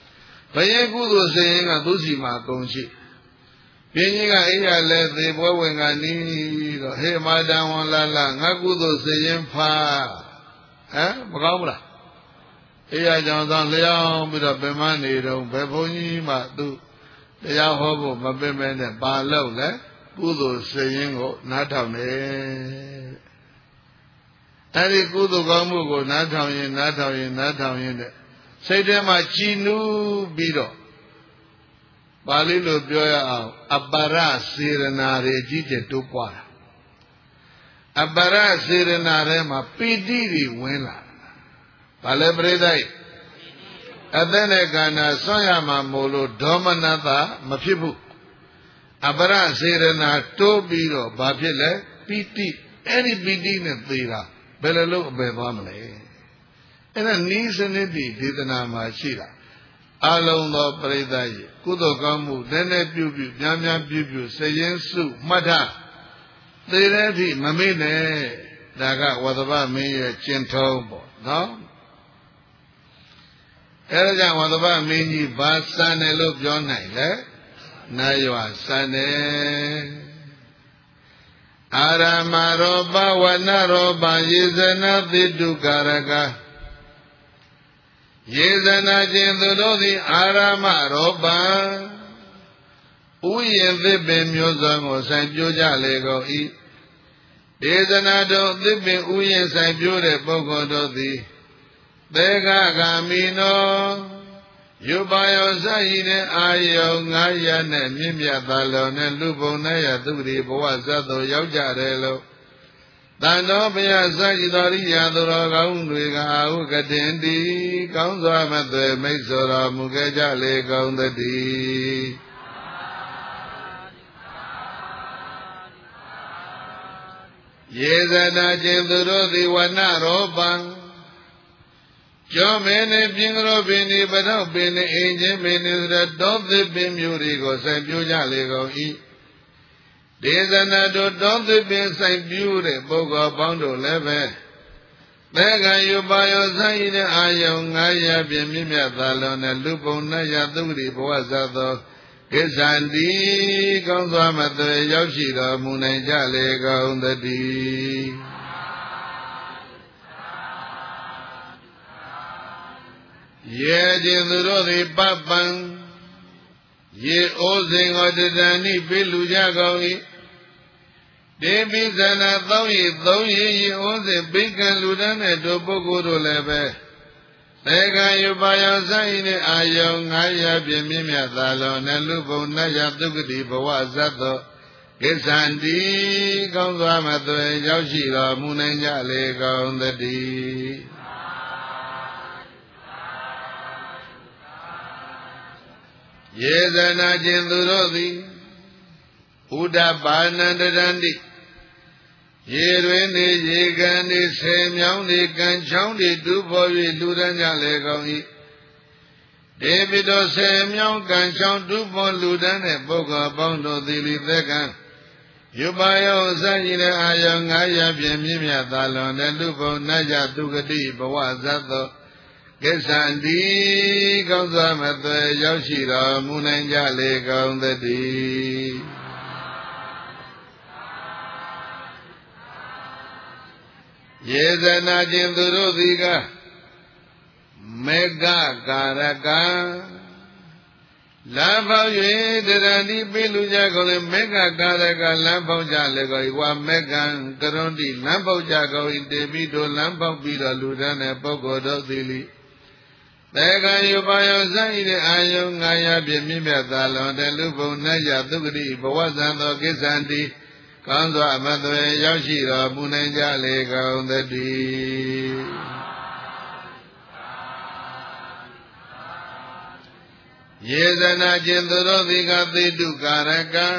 ဘယင်ကုသိုလ်စေရင်ကသူစီမှာအကုန်ရှိပြင်းကြီးကအိယာလဲသေးပွဲဝင်ကနီးတော့ဟေမာတံဝလာလာငါကုသိုလ်စေရင်ဖာဟမ်မကောင်းဘူးလားအိယာကြောင့်သောလျောင်းပြီးတော့ပင်မနေတော့ဘယ်ဘုန်းကြီးမှသူတရားဟောဖို့မပင်မဲနဲ့ပါလို့လဲကုသိုလ်စေရင်ကိုနားထောင်တယ်အဲ့ဒီကုသိုလ်ကောင်းမှုကိုနားထောင်ရင်နားထောင်ရင်နားထောင်ရင်တဲ့စိတ်ထဲမှာကြည်နူးပြီးတော့ပါဠိလိုပြောရအောင်အပရစေရနာတွေအကြီးကျယ်တိုးပွားတာအပရစေရနာထဲမှာပီတိတွေဝင်လာဘာလဲပြိဿိအသက်နဲ့ခန္ဓာဆွမ်းရမှာမို့လို့ဒေါမနတမဖြစ်ဘူးအပရစေရနာတိုးပြီးတော့ဘာဖြစ်လဲပီတိအဲ့ဒီပီတိနဲ့သေတာဘယ်လိုလုပ်အပယ်သွားမလဲအဲ့ဒါနီးစနစ်ဒီဒေသနာမှာရှိတာအလုံးသောပရိသတ်ရဲ့ကုသိုလ်ကောင်းမှုနည်းနည်းပြုပြုများများပြုပြုစေရင်စုမှတ်ထားသေတဲ့အထိမမေ့နဲ့ဒါကဝသဗမင်းရဲ့ကျင့်ထုံးပေါ့နော်အဲဒါကြောင့်ဝသဗမင်းကြီးဘာစံတယ်လို့ပြောနိုင်လဲနာရွာစံတယ်အာရမရောပဝနရောပယေဇနာတိတုကာရကယေဇနာခြင်းသူတို့သည်အာရမရောပဥယျာဉ်သစ်ပင်မျိုးစုံကိုဆိုင်ပြိုးကြလေကုန်၏ဒေသနာတို့သစ်ပင်ဥယျာဉ်ဆိုင်ပြိုးတဲ့ပုဂ္ဂိုလ်တို့သည်သေကဂာမိနောယုပယောဇာဤတဲ့အာယုံငါးရနဲ့မြင့်မြတ်သာလုံးနဲ့လူပုံနဲ့ရသူတွေဘဝဇတ်သို့ရောက်ကြတယ်လို့တန်တော်ဘုရားစကြတော်ရိယာသူတော်ကောင်းတွေကအာဟုကတင်တိကောင်းစွာမသွေမိတ်ဆိုတော်မူခဲ့ကြလေကုန်သတည်းယေဇနာခြင်းသူတို့သည်ဝနရောပံကျော်မင်းနဲ့ပြင်းကြောပင်ဒီပတော့ပင်နဲ့အင်းချင်းပင်တွေတောသစ်ပင်မျိုးတွေကိုဆိုင်ပြိုးကြလေကုန်၏ဒေသနာတို့တောသစ်ပင်ဆိုင်ပြိုးတဲ့ပုဂ္ဂိုလ်ပေါင်းတို့လည်းပဲသေကံယူပါယောဆိုင်ဤတဲ့အာယုံငါးရဖြင့်မြင့်မြတ်သာလွန်တဲ့လူပုံနဲ့ရသုတိဘဝဇတ်သောကိစ္ဆန္တိကောင်းစွာမသွေရောက်ရှိတော်မူနိုင်ကြလေကုန်သတည်းယေခြင်းသူတို့သည်ပပံယေဩဇင်ဟောတတန်ဤပိလူကြကုန်၏ဒေပိဇနာသောဤသုံးရေယေဩဇင်ပိကံလူတန်းတဲ့တို့ပုဂ္ဂိုလ်တို့လည်းပဲသေကံယူပါယောဆိုင်နှင့်အာယုံငါးရဖြင့်မြင့်မြတ်သာလွန်တဲ့လူပုံနတ်ရသုဂတိဘဝဇတ်သောကိစ္ဆန္တိကောင်းစွာမသွေရောက်ရှိတော်မူနိုင်ကြလေကုန်သတည်းယေဇနာခြင်းသူတို့သည်ဥဒ္ဒပါဏန္တရန္တိရေတွင်နေရေကန်နေဆယ်မြောင်းနေကံချောင်းနေတူပေါ်၍လူရန်ကြလေကုန်၏ဒေပိတောဆယ်မြောင်းကံချောင်းတူပေါ်လူရန်တဲ့ပုဂ္ဂိုလ်ပေါင်းတို့သည်လိသက်ကံယူပါယောစကြီးတဲ့အာယုံငါးရဖြင့်မြင့်မြတ်သာလွန်တဲ့လူပုံနတ်ကြသူဂတိဘဝဇတ်သောကိစ္ဆန္တိကောင်းစွာမသွေရောက်ရှိတော်မူနိုင်ကြလေကုန်သတည်းယေဇနာခြင်းသူတို့သည်ကမေဃကာရကံလမ်းပေါက်၍တရဏိပိလူကြကုန်လေမေဃကာရကလမ်းပေါက်ကြလေကုန်ဝါမေဃံကရွန်တိလမ်းပေါက်ကြကုန်တေပိတို့လမ်းပေါက်ပြီးတော့လူတန်းတဲ့ပုဂ္ဂိုလ်တို့သည်လိသေကံယူပါယောဆိုင်တဲ့အာယုံငါးရဖြင့်မြင့်မြတ်သာလွန်တဲ့လူပုံနတ်ရသုဂတိဘဝဇံသောကိစ္ဆန္တိကောင်းစွာမသွေရောက်ရှိတော်မူနိုင်ကြလေကုန်သတည်းယေဇနာခြင်းသူတို့သည်ကသေတုကာရကံ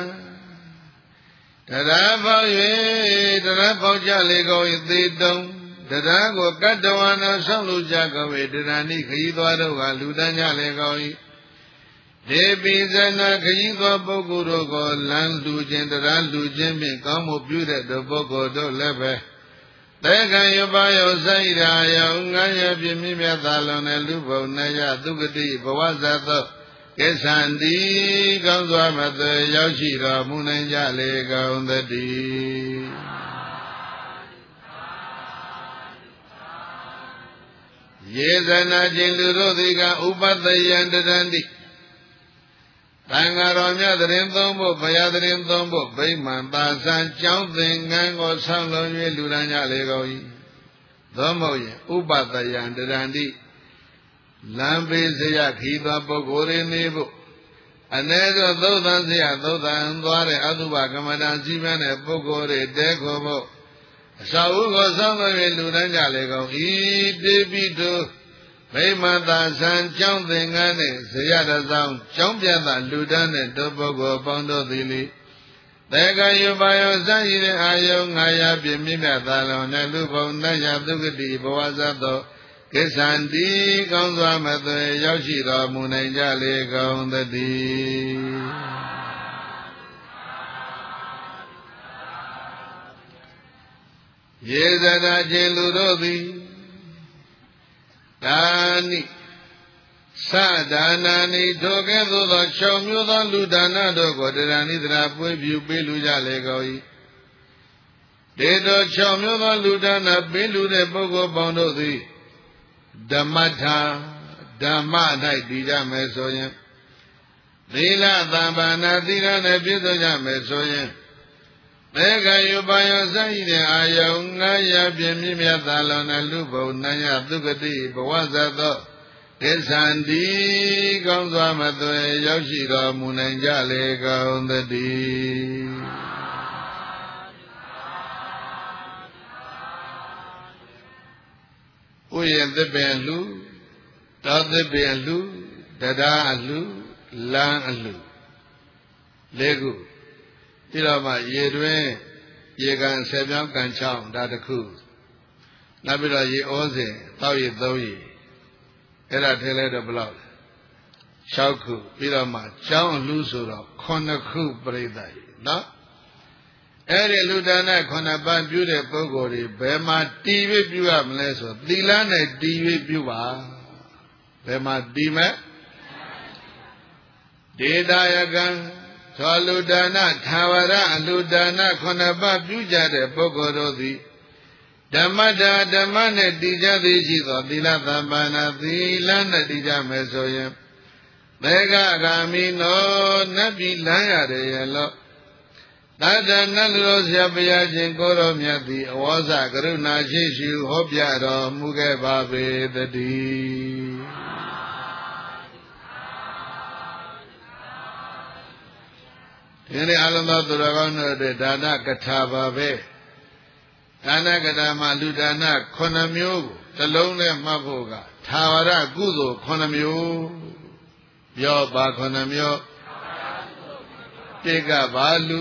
တရားပေါက်၍တရားပေါက်ကြလေကုန်၏သေတုံတရားကိုကတ္တဝါနောဆောက်လုပ်ကြကုန်၏တရဏိခရီးသွားတို့ကလူတန်းကြလေကုန်၏ဒေပိဇနာခရီးသွားပုဂ္ဂိုလ်တို့ကိုလမ်းလူခြင်းတရားလူခြင်းဖြင့်ကောင်းမှုပြုတဲ့ပုဂ္ဂိုလ်တို့လည်းပဲသေကံယပယောဆိုင်ရာယုံငါးရဖြင့်မြင့်မြတ်သာလွန်တဲ့လူဘုံနဲ့ရသုဂတိဘဝဇတ်သောကိစ္ဆန္တိကောင်းစွာမသွေရောက်ရှိတော်မူနိုင်ကြလေကုန်သတည်းယေဇနာချင်းလူတို့သည်ကဥပတယံတရန္တိတန်ဃာတော်များတရင်သုံးဖို့ဘုရားတရင်သုံးဖို့ဗိမာန်သာဆံကျောင်းသင်္ကန်းကိုဆောင်းလုံး၍လူရန်ကြလေကုန်၏သောမဟုတ်ရင်ဥပတယံတရန္တိလမ်းပေးစရာခီးသောပုဂ္ဂိုလ်တွေနေဖို့အ ਨੇ သောသုတ်သံစရာသုတ်သံသွားတဲ့အတုပကမ္မဋ္ဌာန်းစီမံတဲ့ပုဂ္ဂိုလ်တွေတဲခေါ်ဖို့အစာဥကိုဆောင်းလို့လူတန်းကြလေကုန်ဤတိပိတုဗိမာန်သာဆံကျောင်းသင်္ကန်းနဲ့ဇရတဆောင်ကျောင်းပြတ်တာလူတန်းတဲ့တုပုဂ္ဂိုလ်ပေါင်းတို့သည်လေတေကယုပါယောစရှိတဲ့အာယုငါးရာပြည့်မြင့်မြတ်သာလုံးနဲ့လူဘုံနတ်ရသုဂတိဘဝဇတ်သောကိစ္ဆန္တိကောင်းစွာမသွေရောက်ရှိတော်မူနိုင်ကြလေကုန်သတည်းယေဇနာချင်းလူတို့သည်ဒါနိသဒါနာနိထိုကဲ့သို့သော၆မျိုးသောလူဒါနတို့ကိုတရဏိတရာပွေးပြုပေးလူကြလေကုန်၏ဒေတော၆မျိုးသောလူဒါနပေးလူတဲ့ပုဂ္ဂိုလ်ပေါင်းတို့သည်ဓမ္မထာဓမ္မ၌တည်ကြမယ်ဆိုရင်သီလသံဘာနာသီလနဲ့ပြည့်စုံကြမယ်ဆိုရင်သေကယုပယောစရှိတဲ့အာယုံငါးရာပြည့်မြင့်မြတ်သာလုံးနဲ့လူဘုံနယသုဂတိဘဝဇတ်သောကိစ္ဆန္တိကောင်းစွာမသွေရောက်ရှိတော်မူနိုင်ကြလေကုန်သတည်းဥယျာဉ်သစ်ပင်လူတောသစ်ပင်လူတရားအလူလမ်းအလူလေးခုပြီးတော့မှရေတွင်ရေကန်ဆယ်ပြောင်းကန်ချောင်းဒါတစ်ခုနောက်ပြီးတော့ရေဩစဉ်တောက်ရေသုံးရေအဲ့ဒါထည့်လိုက်တော့ဘယ်လောက်လဲ၆ခုပြီးတော့မှကျောင်းအလူဆိုတော့ခုနှစ်ခုပြိဿရေနော်အဲ့ဒီလူဒါနခုနှစ်ပါးပြုတဲ့ပုဂ္ဂိုလ်တွေဘယ်မှာတည်ပြီးပြုရမလဲဆိုသီလနဲ့တည်ပြီးပြုပါဘယ်မှာတည်မဲ့ဒေတာယကံသောလူဒါနသာဝရအလူဒါနခုနှစ်ပါးပြုကြတဲ့ပုဂ္ဂိုလ်တို့သည်ဓမ္မတာဓမ္မနဲ့တည်ကြသည်ရှိသောသီလသမ္ပန္နာသီလနဲ့တည်ကြမယ်ဆိုရင်သေကဂာမိနောနတ်ပြည်လမ်းရတယ်ရဲ့လို့တတနတ်လူဆရာဘုရားရှင်ကိုတော်မြတ်သည်အဝေါဇကရုဏာရှိရှိဟောပြတော်မူခဲ့ပါပေတည်းဒီနေ့အလုံးသောသူတော်ကောင်းတို့အတွက်ဒါနကထာပါပဲဒါနကထာမှာလူဒါနခုနှစ်မျိုးကိုတစ်လုံးနဲ့မှတ်ဖို့ကသာဝရကုသိုလ်ခုနှစ်မျိုးပြောပါခုနှစ်မျိုးတိကဘာလူ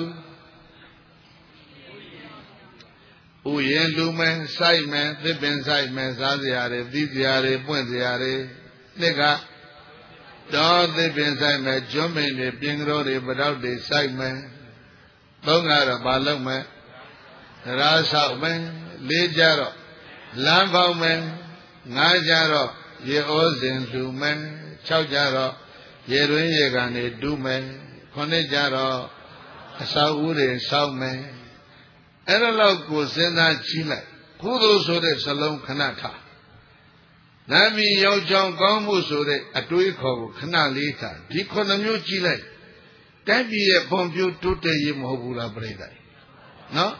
ဥယျာဉ်လူမယ်စိုက်မယ်သစ်ပင်စိုက်မယ်စားစရာတွေသီးစရာတွေပွင့်စရာတွေနှစ်ကတော်သစ်ပင်စိုက်မယ်ကျွမ်းပင်တွေပြင်ကြောတွေပတောက်တွေစိုက်မယ်သုံးကတော့ဘာလုပ်မယ်ရာဆောက်မယ်လေးကြတော့လမ်းပေါက်မယ်ငါးကြတော့ရေဩစဉ်လူမယ်၆ကြတော့ရေတွင်းရေကန်တွေတူးမယ်ခုနှစ်ကြတော့အစာဥတွေဆောက်မယ်အဲ့ဒါလောက်ကိုစဉ်းစားကြည့်လိုက်ကုသိုလ်ဆိုတဲ့စလုံးခဏထားနတ်ပြည်ရောက်ကြောင်းကောင်းမှုဆိုတဲ့အတွေးခေါ်ကိုခဏလေးထားဒီခုနှစ်မျိုးကြည့်လိုက်တိုင်းပြည်ရဲ့ဖွံ့ဖြိုးတိုးတက်ရေးမဟုတ်ဘူးလားပြိတ္တာနော်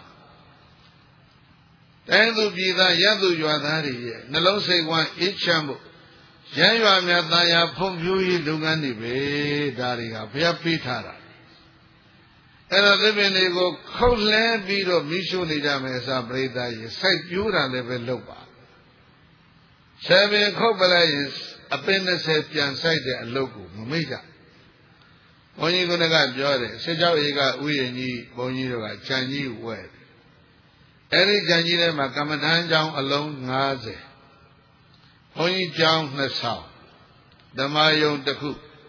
တိုင်းသူပြည်သားရသူရွာသားတွေရဲ့နှလုံးစိတ်ဝမ်းအေးချမ်းဖို့ရန်ရွာများသားယာဖွံ့ဖြိုးရေးလုပ်ငန်းတွေပဲဒါတွေကဘုရားပေးထားတာအဲ့တော့သစ်ပင်တွေကိုခုတ်လဲပြီးတော့မိရှုနေကြမယ်အစားပြိတ္တာရေစိုက်ပြိုးတာလည်းပဲလုပ်ပါဆယ်ပင်ခုတ်ပလိုက်ရင်အပင်၂၀ပြန်စိုက်တဲ့အလုပ်ကိုမမိတ်ကြဘုန်းကြီးကလည်းပြောတယ်စစ်ကြောဧကဥယျာဉ်ကြီးဘုန်းကြီးတို့ကခြံကြီးဝဲတယ်အဲ့ဒီခြံကြီးထဲမှာကမ္မဋ္ဌာန်းကျောင်းအလုံး၅၀ဘုန်းကြီးကျောင်း၂ဆောင်ဓမ္မယုံတစ်ခု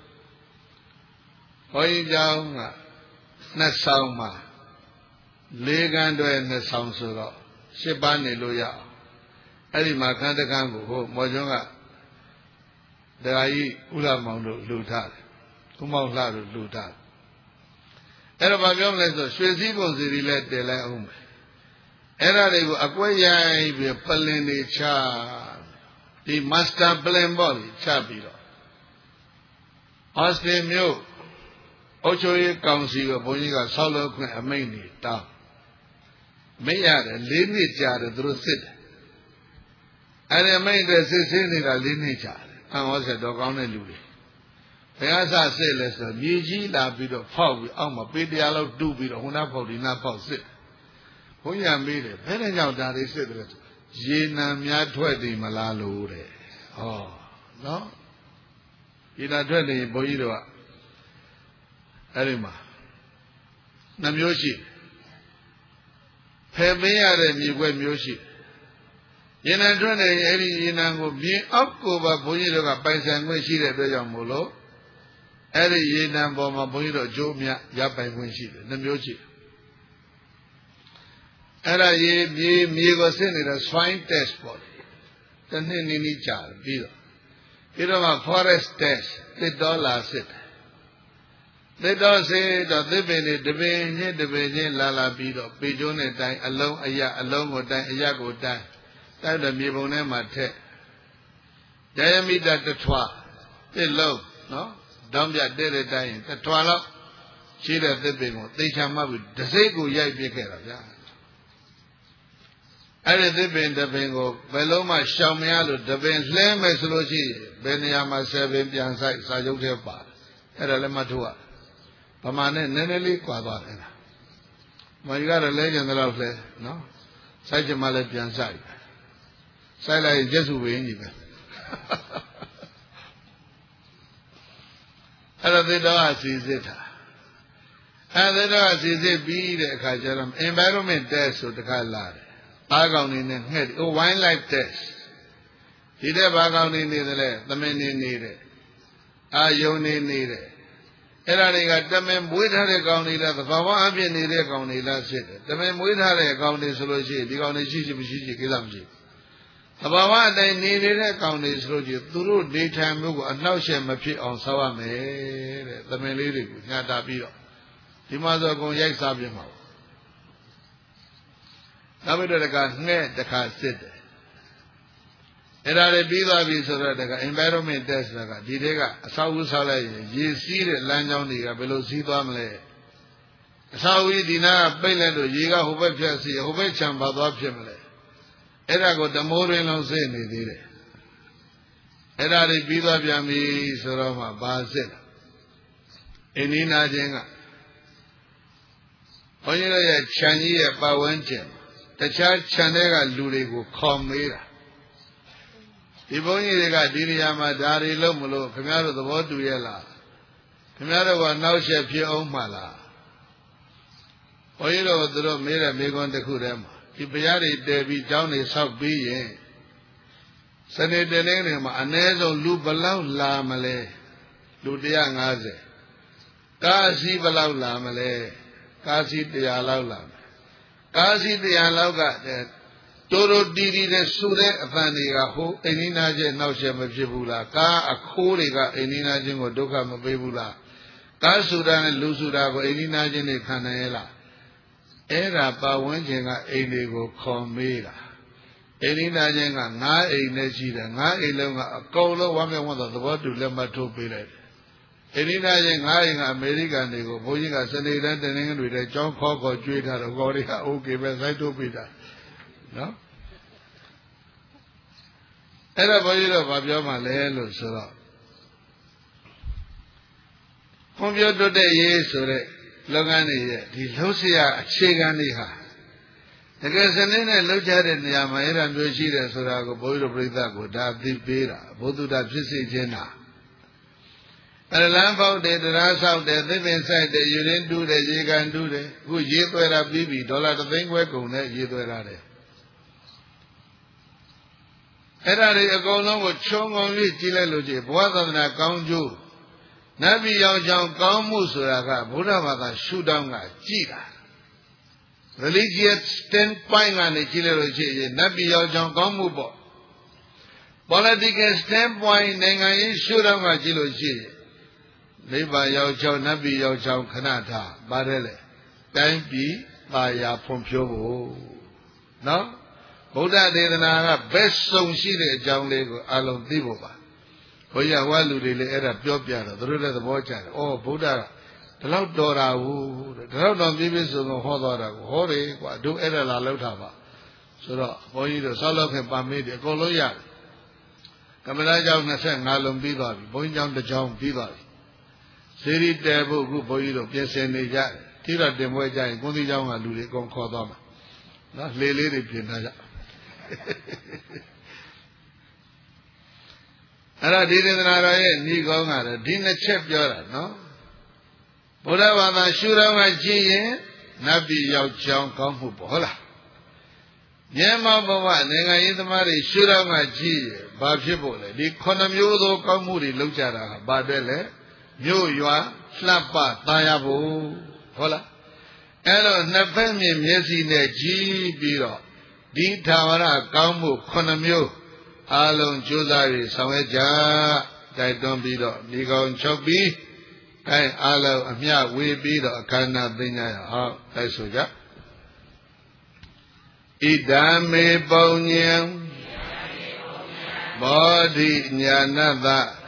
ဘုန်းကြီးကျောင်းကနှစ်ဆောင်မှာလေးကန်းတွဲနှစ်ဆောင်ဆိုတော့ရှစ်ပါးနေလို့ရအောင်အဲ့ဒီမှာခန်းတခန်းကိုဟိုမော်ကျွန်းကတရားကြီးဥလာမောင်တို့လှူထားတယ်ကုမောက်လှတို့လူတာအဲ့တော့ဘာပြောမလဲဆိုရွှေစည်းပုံစီတွေလည်းတည်လိုက်အောင်မယ်အဲ့ဒါတွေကိုအကွက်ရိုက်ပြီးပလင်တွေချဒီ master plan ပေါ့လေချပြီးတော့အော်စတင်မြို့အုပ်ချုပ်ရေးကောင်စီကဘုန်းကြီးကဆောက်လုပ်ခွင့်အမိန့်တွေတောင်းမရတယ်လေးနှစ်ကြာတယ်သူတို့စစ်တယ်အဲ့ဒီအမိန့်တွေစစ်စစ်နေတာလေးနှစ်ကြာတယ်အံ့ဩစရာတော့ကောင်းတဲ့လူတွေဘယ်အစစစ်လဲဆိုတော့မြေကြီးလာပြီးတော့ဖောက်ပြီးအောက်မှာပေတရားလောက်တူးပြီးတော့ဟိုနာဖောက်ဒီနာဖောက်စစ်ဘုန်းကြီးကမေးတယ်ဘယ်နဲ့ကြောင့်ဒါတွေစစ်တယ်ဆိုရေနံများထွက်တယ်မလားလို့တဲ့ဟောနော်ရေနံထွက်တယ်ဘုန်းကြီးတို့ကအဲ့ဒီမှာနှမျိုးရှိဖယ်ပေးရတဲ့မြေကွက်မျိုးရှိရေနံထွက်တယ်အဲ့ဒီရေနံကိုမြေအောက်ကိုပါဘုန်းကြီးတို့ကပိုင်ဆိုင်ခွင့်ရှိတဲ့အတွက်ကြောင့်မို့လို့အဲ့ဒီရေနံပေါ်မှာဘုန်းကြီးတို့အကျိုးအမြတ်ရပိုင်ခွင့်ရှိတယ်နှမျိုးရှိအဲ့ဒါရေမြေမြေကိုစစ်နေတဲ့ soil test ပေါ့တနှစ်နီးနီးကြာပြီးတော့ပြီးတော့မှ forest test တစ်ဒေါ်လာစစ်တယ်တစ်တော်စေတော့သစ်ပင်တွေတပင်ချင်းတပင်ချင်းလာလာပြီးတော့ပေကျိုးနဲ့တိုင်းအလုံးအရအလုံးကိုတိုင်းအရကိုတိုင်းတိုက်တော့မြေပုံထဲမှာထက်ဒိုင်မီတာတစ်ထွာတစ်လုံးနော်တောင်းပြတဲ့တဲ့တိုင်းတစ်ထွာလောက်ရှိတဲ့သစ်ပင်ကိုသေချာမှတ်ပြီးတစိမ့်ကိုရိုက်ပစ်ခဲ့တာဗျာအဲ့ဒီသစ်ပင်တစ်ပင်ကိုဘယ်လုံးမှရှောင်မရလို့တစ်ပင်လှဲမယ်ဆိုလို့ရှိရင်ဘယ်နေရာမှာဆယ်ပင်ပြန်ဆိုင်စာချုပ်ထဲပါတယ်အဲ့ဒါလည်းမထုတ်ရဗမာနဲ့နည်းနည်းလေးကွာသွားတယ်လားမကြီးကတော့လဲကျင်တော့လဲနော်စိုက်ချင်မှလည်းပြန်စိုက်စိုက်လိုက်ရင်ကျက်စုဝင်းကြီးပဲအဲ့ဒါသေတော်ကစီစစ်တာအဲ့ဒါသေတော်ကစီစစ်ပြီးတဲ့အခါကျတော့ environment test ဆိုတခါလာတယ်အားကောင်နေနဲ့ငှက်ဟို wildlife test ဒီတဲ့ဘာကောင်နေနေတယ်လဲသမင်းနေနေတယ်အာယုံနေနေတယ်အဲ့ဒါတွေကတမင်မွေးထားတဲ့ကောင်တွေလားသဘာဝအဖြစ်နေတဲ့ကောင်တွေလားဖြစ်တယ်တမင်မွေးထားတဲ့ကောင်တွေဆိုလို့ရှိရင်ဒီကောင်တွေရှိရှိမရှိရှိကိစ္စမရှိဘူးသဘာဝအတိုင်းနေနေတဲ့ကောင်တွေဆိုလို့ရှိရင်သူတို့နေထိုင်မှုကိုအနှောက်အယှက်မဖြစ်အောင်ဆောက်ရမယ်တဲ့တမင်လေးတွေကိုညှတာပြီးတော့ဒီမှာဆိုကုန်ရိုက်စားပြမှာနောက်ပြီးတော့တခါငှဲ့တခါစစ်တယ်အဲ့ဒါတွေပြီးသွားပြီဆိုတော့တခါ environment test ကဒီတဲကအဆောက်အဦဆောက်လိုက်ရင်ရေစီးတဲ့လမ်းကြောင်းတွေကဘယ်လိုစီးသွားမလဲအဆောက်အဦဒီနာကပိတ်လိုက်လို့ရေကဟိုဘက်ဖြတ်စီဟိုဘက်ချမ်းပါသွားဖြစ်မလဲအဲ့ဒါကိုတမိုးရင်းလုံးစစ်နေသေးတယ်အဲ့ဒါတွေပြီးသွားပြန်ပြီဆိုတော့မှဘာစစ်လဲအင်းနီနာချင်းကဘုန်းကြီးတို့ရဲ့ခြံကြီးရဲ့ပတ်ဝန်းကျင်တခြားခြံတွေကလူတွေကိုခေါ်မေးတာဒီဘုန်းကြီးတွေကဒီနေရာမှာဒါတွေလုံးမလို့ခင်ဗျားတို့သဘောတူရဲ့လားခင်ဗျားတို့ကနောက်ဆက်ဖြစ်အောင်မှလားဘုန်းကြီးတို့ကသူတို့မေးတဲ့မေးခွန်းတစ်ခုတည်းမှာဒီဘုရားတွေတည်ပြီးကျောင်းတွေဆောက်ပြီးရင်စနေတနေ့တွေမှာအ ਨੇ ဆုံးလူဘလောက်လာမလဲလူone hundred fiftyကားစီးဘလောက်လာမလဲကားစီးone hundredလောက်လာမယ်ကားစီးone hundredလောက်ကတိုးတိုးတီးတီးတဲ့ဆူတဲ့အပန်းတွေကဟိုအိန္ဒိနာချင်းနောက်ဆက်မဖြစ်ဘူးလားကားအခိုးတွေကအိန္ဒိနာချင်းကိုဒုက္ခမပေးဘူးလားကားဆူတာနဲ့လူဆူတာကိုအိန္ဒိနာချင်းတွေခံနိုင်ရဲ့လားအဲ့ဒါပတ်ဝန်းကျင်ကအိမ်တွေကိုခေါ်မေးတာအိန္ဒိနာချင်းကငါးအိမ်နဲ့ရှိတယ်ငါးအိမ်လုံးကအကုန်လုံးဝမ်းမြောက်ဝမ်းသာသဘောတူလက်မှတ်ထိုးပေးလိုက်တယ်အိန္ဒိနာချင်းငါးအိမ်ကအမေရိကန်တွေကိုဘုန်းကြီးကစနေတန်းတနင်္ဂနွေတည်းကြောင်းခေါ်ခေါ်ကြွေးထားတော့ခေါ်တွေကโอเคပဲစိုက်ထုတ်ပေးတာနော်အဲ့ဒါဘုန်းကြီးတို့ဘာပြောမှလဲလို့ဆိုတော့ဖွံ့ဖြိုးတိုးတက်ရေးဆိုတဲ့လုပ်ငန်းတွေရဲ့ဒီလှုပ်ရှားအခြေခံတွေဟာတကယ်စနစ်နဲ့လှုပ်ရှားတဲ့နေရာမှာအဲ့ဒါမျိုးရှိတယ်ဆိုတာကိုဘုန်းကြီးတို့ပြိဿကိုဒါသိပေးတာဘုသူတာဖြစ်စေခြင်းတာအဲ့လမ်းပေါက်တယ်တရားဆောက်တယ်သစ်ပင်စိုက်တယ်ယူရင်းတူးတယ်ရေကန်တူးတယ်အခုရေသွဲတာပြီးပြီဒေါ်လာတစ်သိန်းခွဲကုန်နဲ့ရေသွဲရတယ်အဲ့ဒါတွေအကုန်လုံးကိုခြုံငုံပြီးကြည့်လိုက်လို့ကြည့်ဘဝသဒ္ဒနာကောင်းကျိုးနတ်ပြည်ရောက်ကြောင်းကောင်းမှုဆိုတာကဗုဒ္ဓဘာသာရှုထောင့်ကကြည့်တာ religious standpoint ကနေကြည့်လိုက်လို့ရှိရင်နတ်ပြည်ရောက်ကြောင်းကောင်းမှုပေါ့ political standpoint နိုင်ငံရေးရှုထောင့်ကကြည့်လို့ရှိရင်နိဗ္ဗာန်ရောက်ချောင်းနတ်ပြည်ရောက်ချောင်းခဏထားပါတယ်လေတိုင်းပြည်ပါရာဖွံ့ဖြိုးဖို့နော်ဗုဒ္ဓဒေသနာကဘက်ဆုံးရှိတဲ့အကြောင်းလေးကိုအလုံးသိဖို့ပါဘုရားဝါလူတွေလည်းအဲ့ဒါပြောပြတော့သူတို့လည်းသဘောကျတယ်ဩဗုဒ္ဓကဒီလောက်တော်တာဘူးဒီလောက်တော်ပြည့်ပြည့်စုံစုံဟောသွားတာကိုဟောတယ်ကွာတို့အဲ့ဒါလာလောက်တာပါဆိုတော့ဘုန်းကြီးတို့ဆောက်လောက်ခင်ပါမေးတယ်အကုန်လုံးရတယ်ကမ္မရာကျောင်းနှစ်ဆယ့်ငါးလုံးပြီးသွားပြီဘုန်းကြီးကျောင်းတစ်ကျောင်းပြီးသွားပြီစေရီတဲဖို့အခုဘုန်းကြီးတို့ပြင်ဆင်နေကြတယ်ထိတော့တင်ပွဲကြရင်ကွန်သီကျောင်းကလူတွေအကုန်ခေါ်သွားမှာနော်လှေလေးတွေပြင်ထားကြအဲ့ဒါဒီဒေသနာတော်ရဲ့ညီကောင်းကတော့ဒီနှစ်ချက်ပြောတာနော်ဘုရားဘာသာရှုတော်ကကြည့်ရင်နတ်ပြည်ရောက်ကြောင်းကောင်းမှုပေါ့ဟုတ်လားမြတ်မောဘဝနိုင်ငံရေးသမားတွေရှုတော်ကကြည့်ရင်ဘာဖြစ်ဖို့လဲဒီခုနှစ်မျိုးသောကောင်းမှုတွေလုပ်ကြတာဟာဘာတဲ့လဲမြို့ရွာလှပသားရဖို့ဟုတ်လားအဲ့တော့နှစ်ဖက်မြင်မျက်စိနဲ့ကြည့်ပြီးတော့ဒီထာဝရကောင်းမှုခုနှစ်မျိုးအလုံးကြိုးစားပြီးဆောင်ရွက်ကြတိုက်တွန်းပြီးတော့ဒီကောင်ချုပ်ပြီးအဲအလုံးအမျှဝေပြီးတော့အခမ်းအနားသိညာရအောင်တိုက်ဆိုကြဣဒံမေပုံညံဘောဓိညာဏတ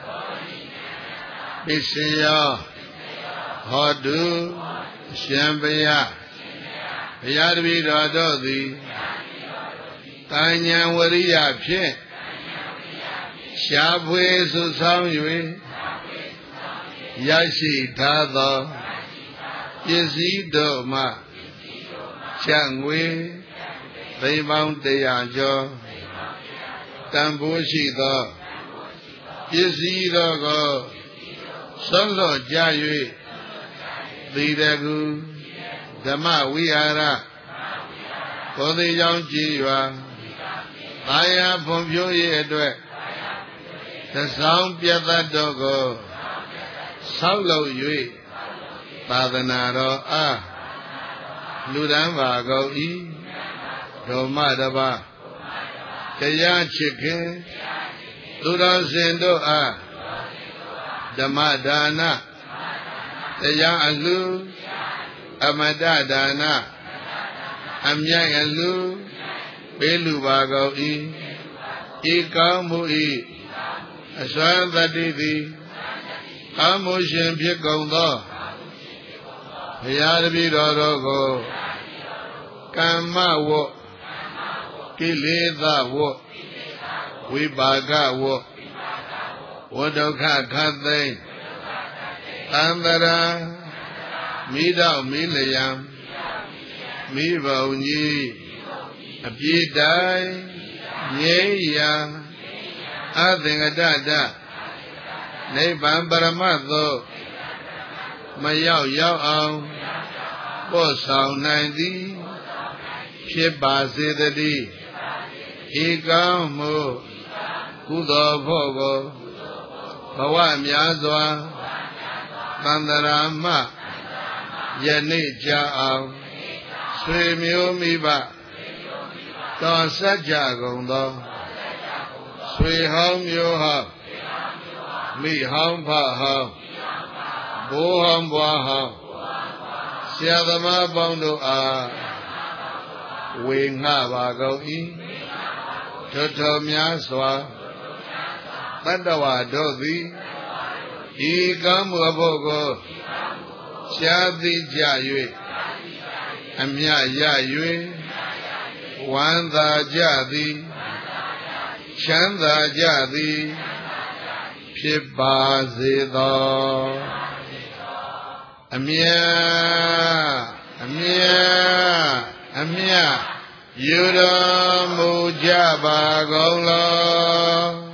ပစ္စယောဟောတုရှင်ဘုရားဘုရားတပည့်တော်တို့သည်တဉ္ဉံဝရိယဖြင့်ရှားဖွေစုဆောင်၍ရရှိထားသောပစ္စည်းတို့မှချက်ငွေသိန်းပေါင်းတရားကျော်တန်ဖိုးရှိသောပစ္စည်းတို့ကိုဆုံးလော့ကြ၍သီတကူဓမ္မဝိဟာရကိုယ်သေးကြောင့်ကြည်ရွာအာယဖွံ့ဖြိုးရေးအတွက်သဆောင်ပြတ်တ်တို့ကိုဆောက်လုပ်၍သာသနာတော်အားလူဒန်းပါကုန်၏ဓမ္မတပါတရားချစ်ခင်သူတော်စင်တို့အားဓမ္မဒါနတရားအလှအမတဒါနအမြတ်အလှပေးလူပါကုန်၏ဤကောင်းမှု၏အစွမ်းတတိသည်ကောင်းမှုရှင်ဖြစ်ကုန်သောဘုရားတပည့်တော်တို့ကိုကမ္မဝတ်ကိလေသာဝတ်ဝိပါကဝတ်ဝဒုက္ခခတ်သိမ်းသံတရာမိတော့မိလျံမိဘုံကြီးအပြည့်တိုင်းငြိမ်းရာအသင်္ကတတနိဗ္ဗာန်ပရမတ်သို့မရောက်ရောက်အောင်ပို့ဆောင်နိုင်သည်ဖြစ်ပါစေတည်းဤကောင်းမှုကုသိုလ်ဖို့ကိုဘဝများစွာသန္တရာမယနေ့ကြာအောင်ဆွေမျိုးမိဘတော်စัจ जा ကုန်သောဆွေဟောင်းမျိုးဟောင်းမိဟောင်းဖဟောင်းဘိုးဟောင်းဘွားဟောင်းဆရာသမားပေါင်းတို့အားဝေငှပါကုန်၏ထိုထိုများစွာတတ္တဝါတို့သည်ဤကောင်းမှုအဖို့ကိုရှားသိကြ၍အမြရ၍ဝမ်းသာကြသည်ချမ်းသာကြသည်ဖြစ်ပါစေသောအမြအမြအမြယူတော်မူကြပါကုန်လော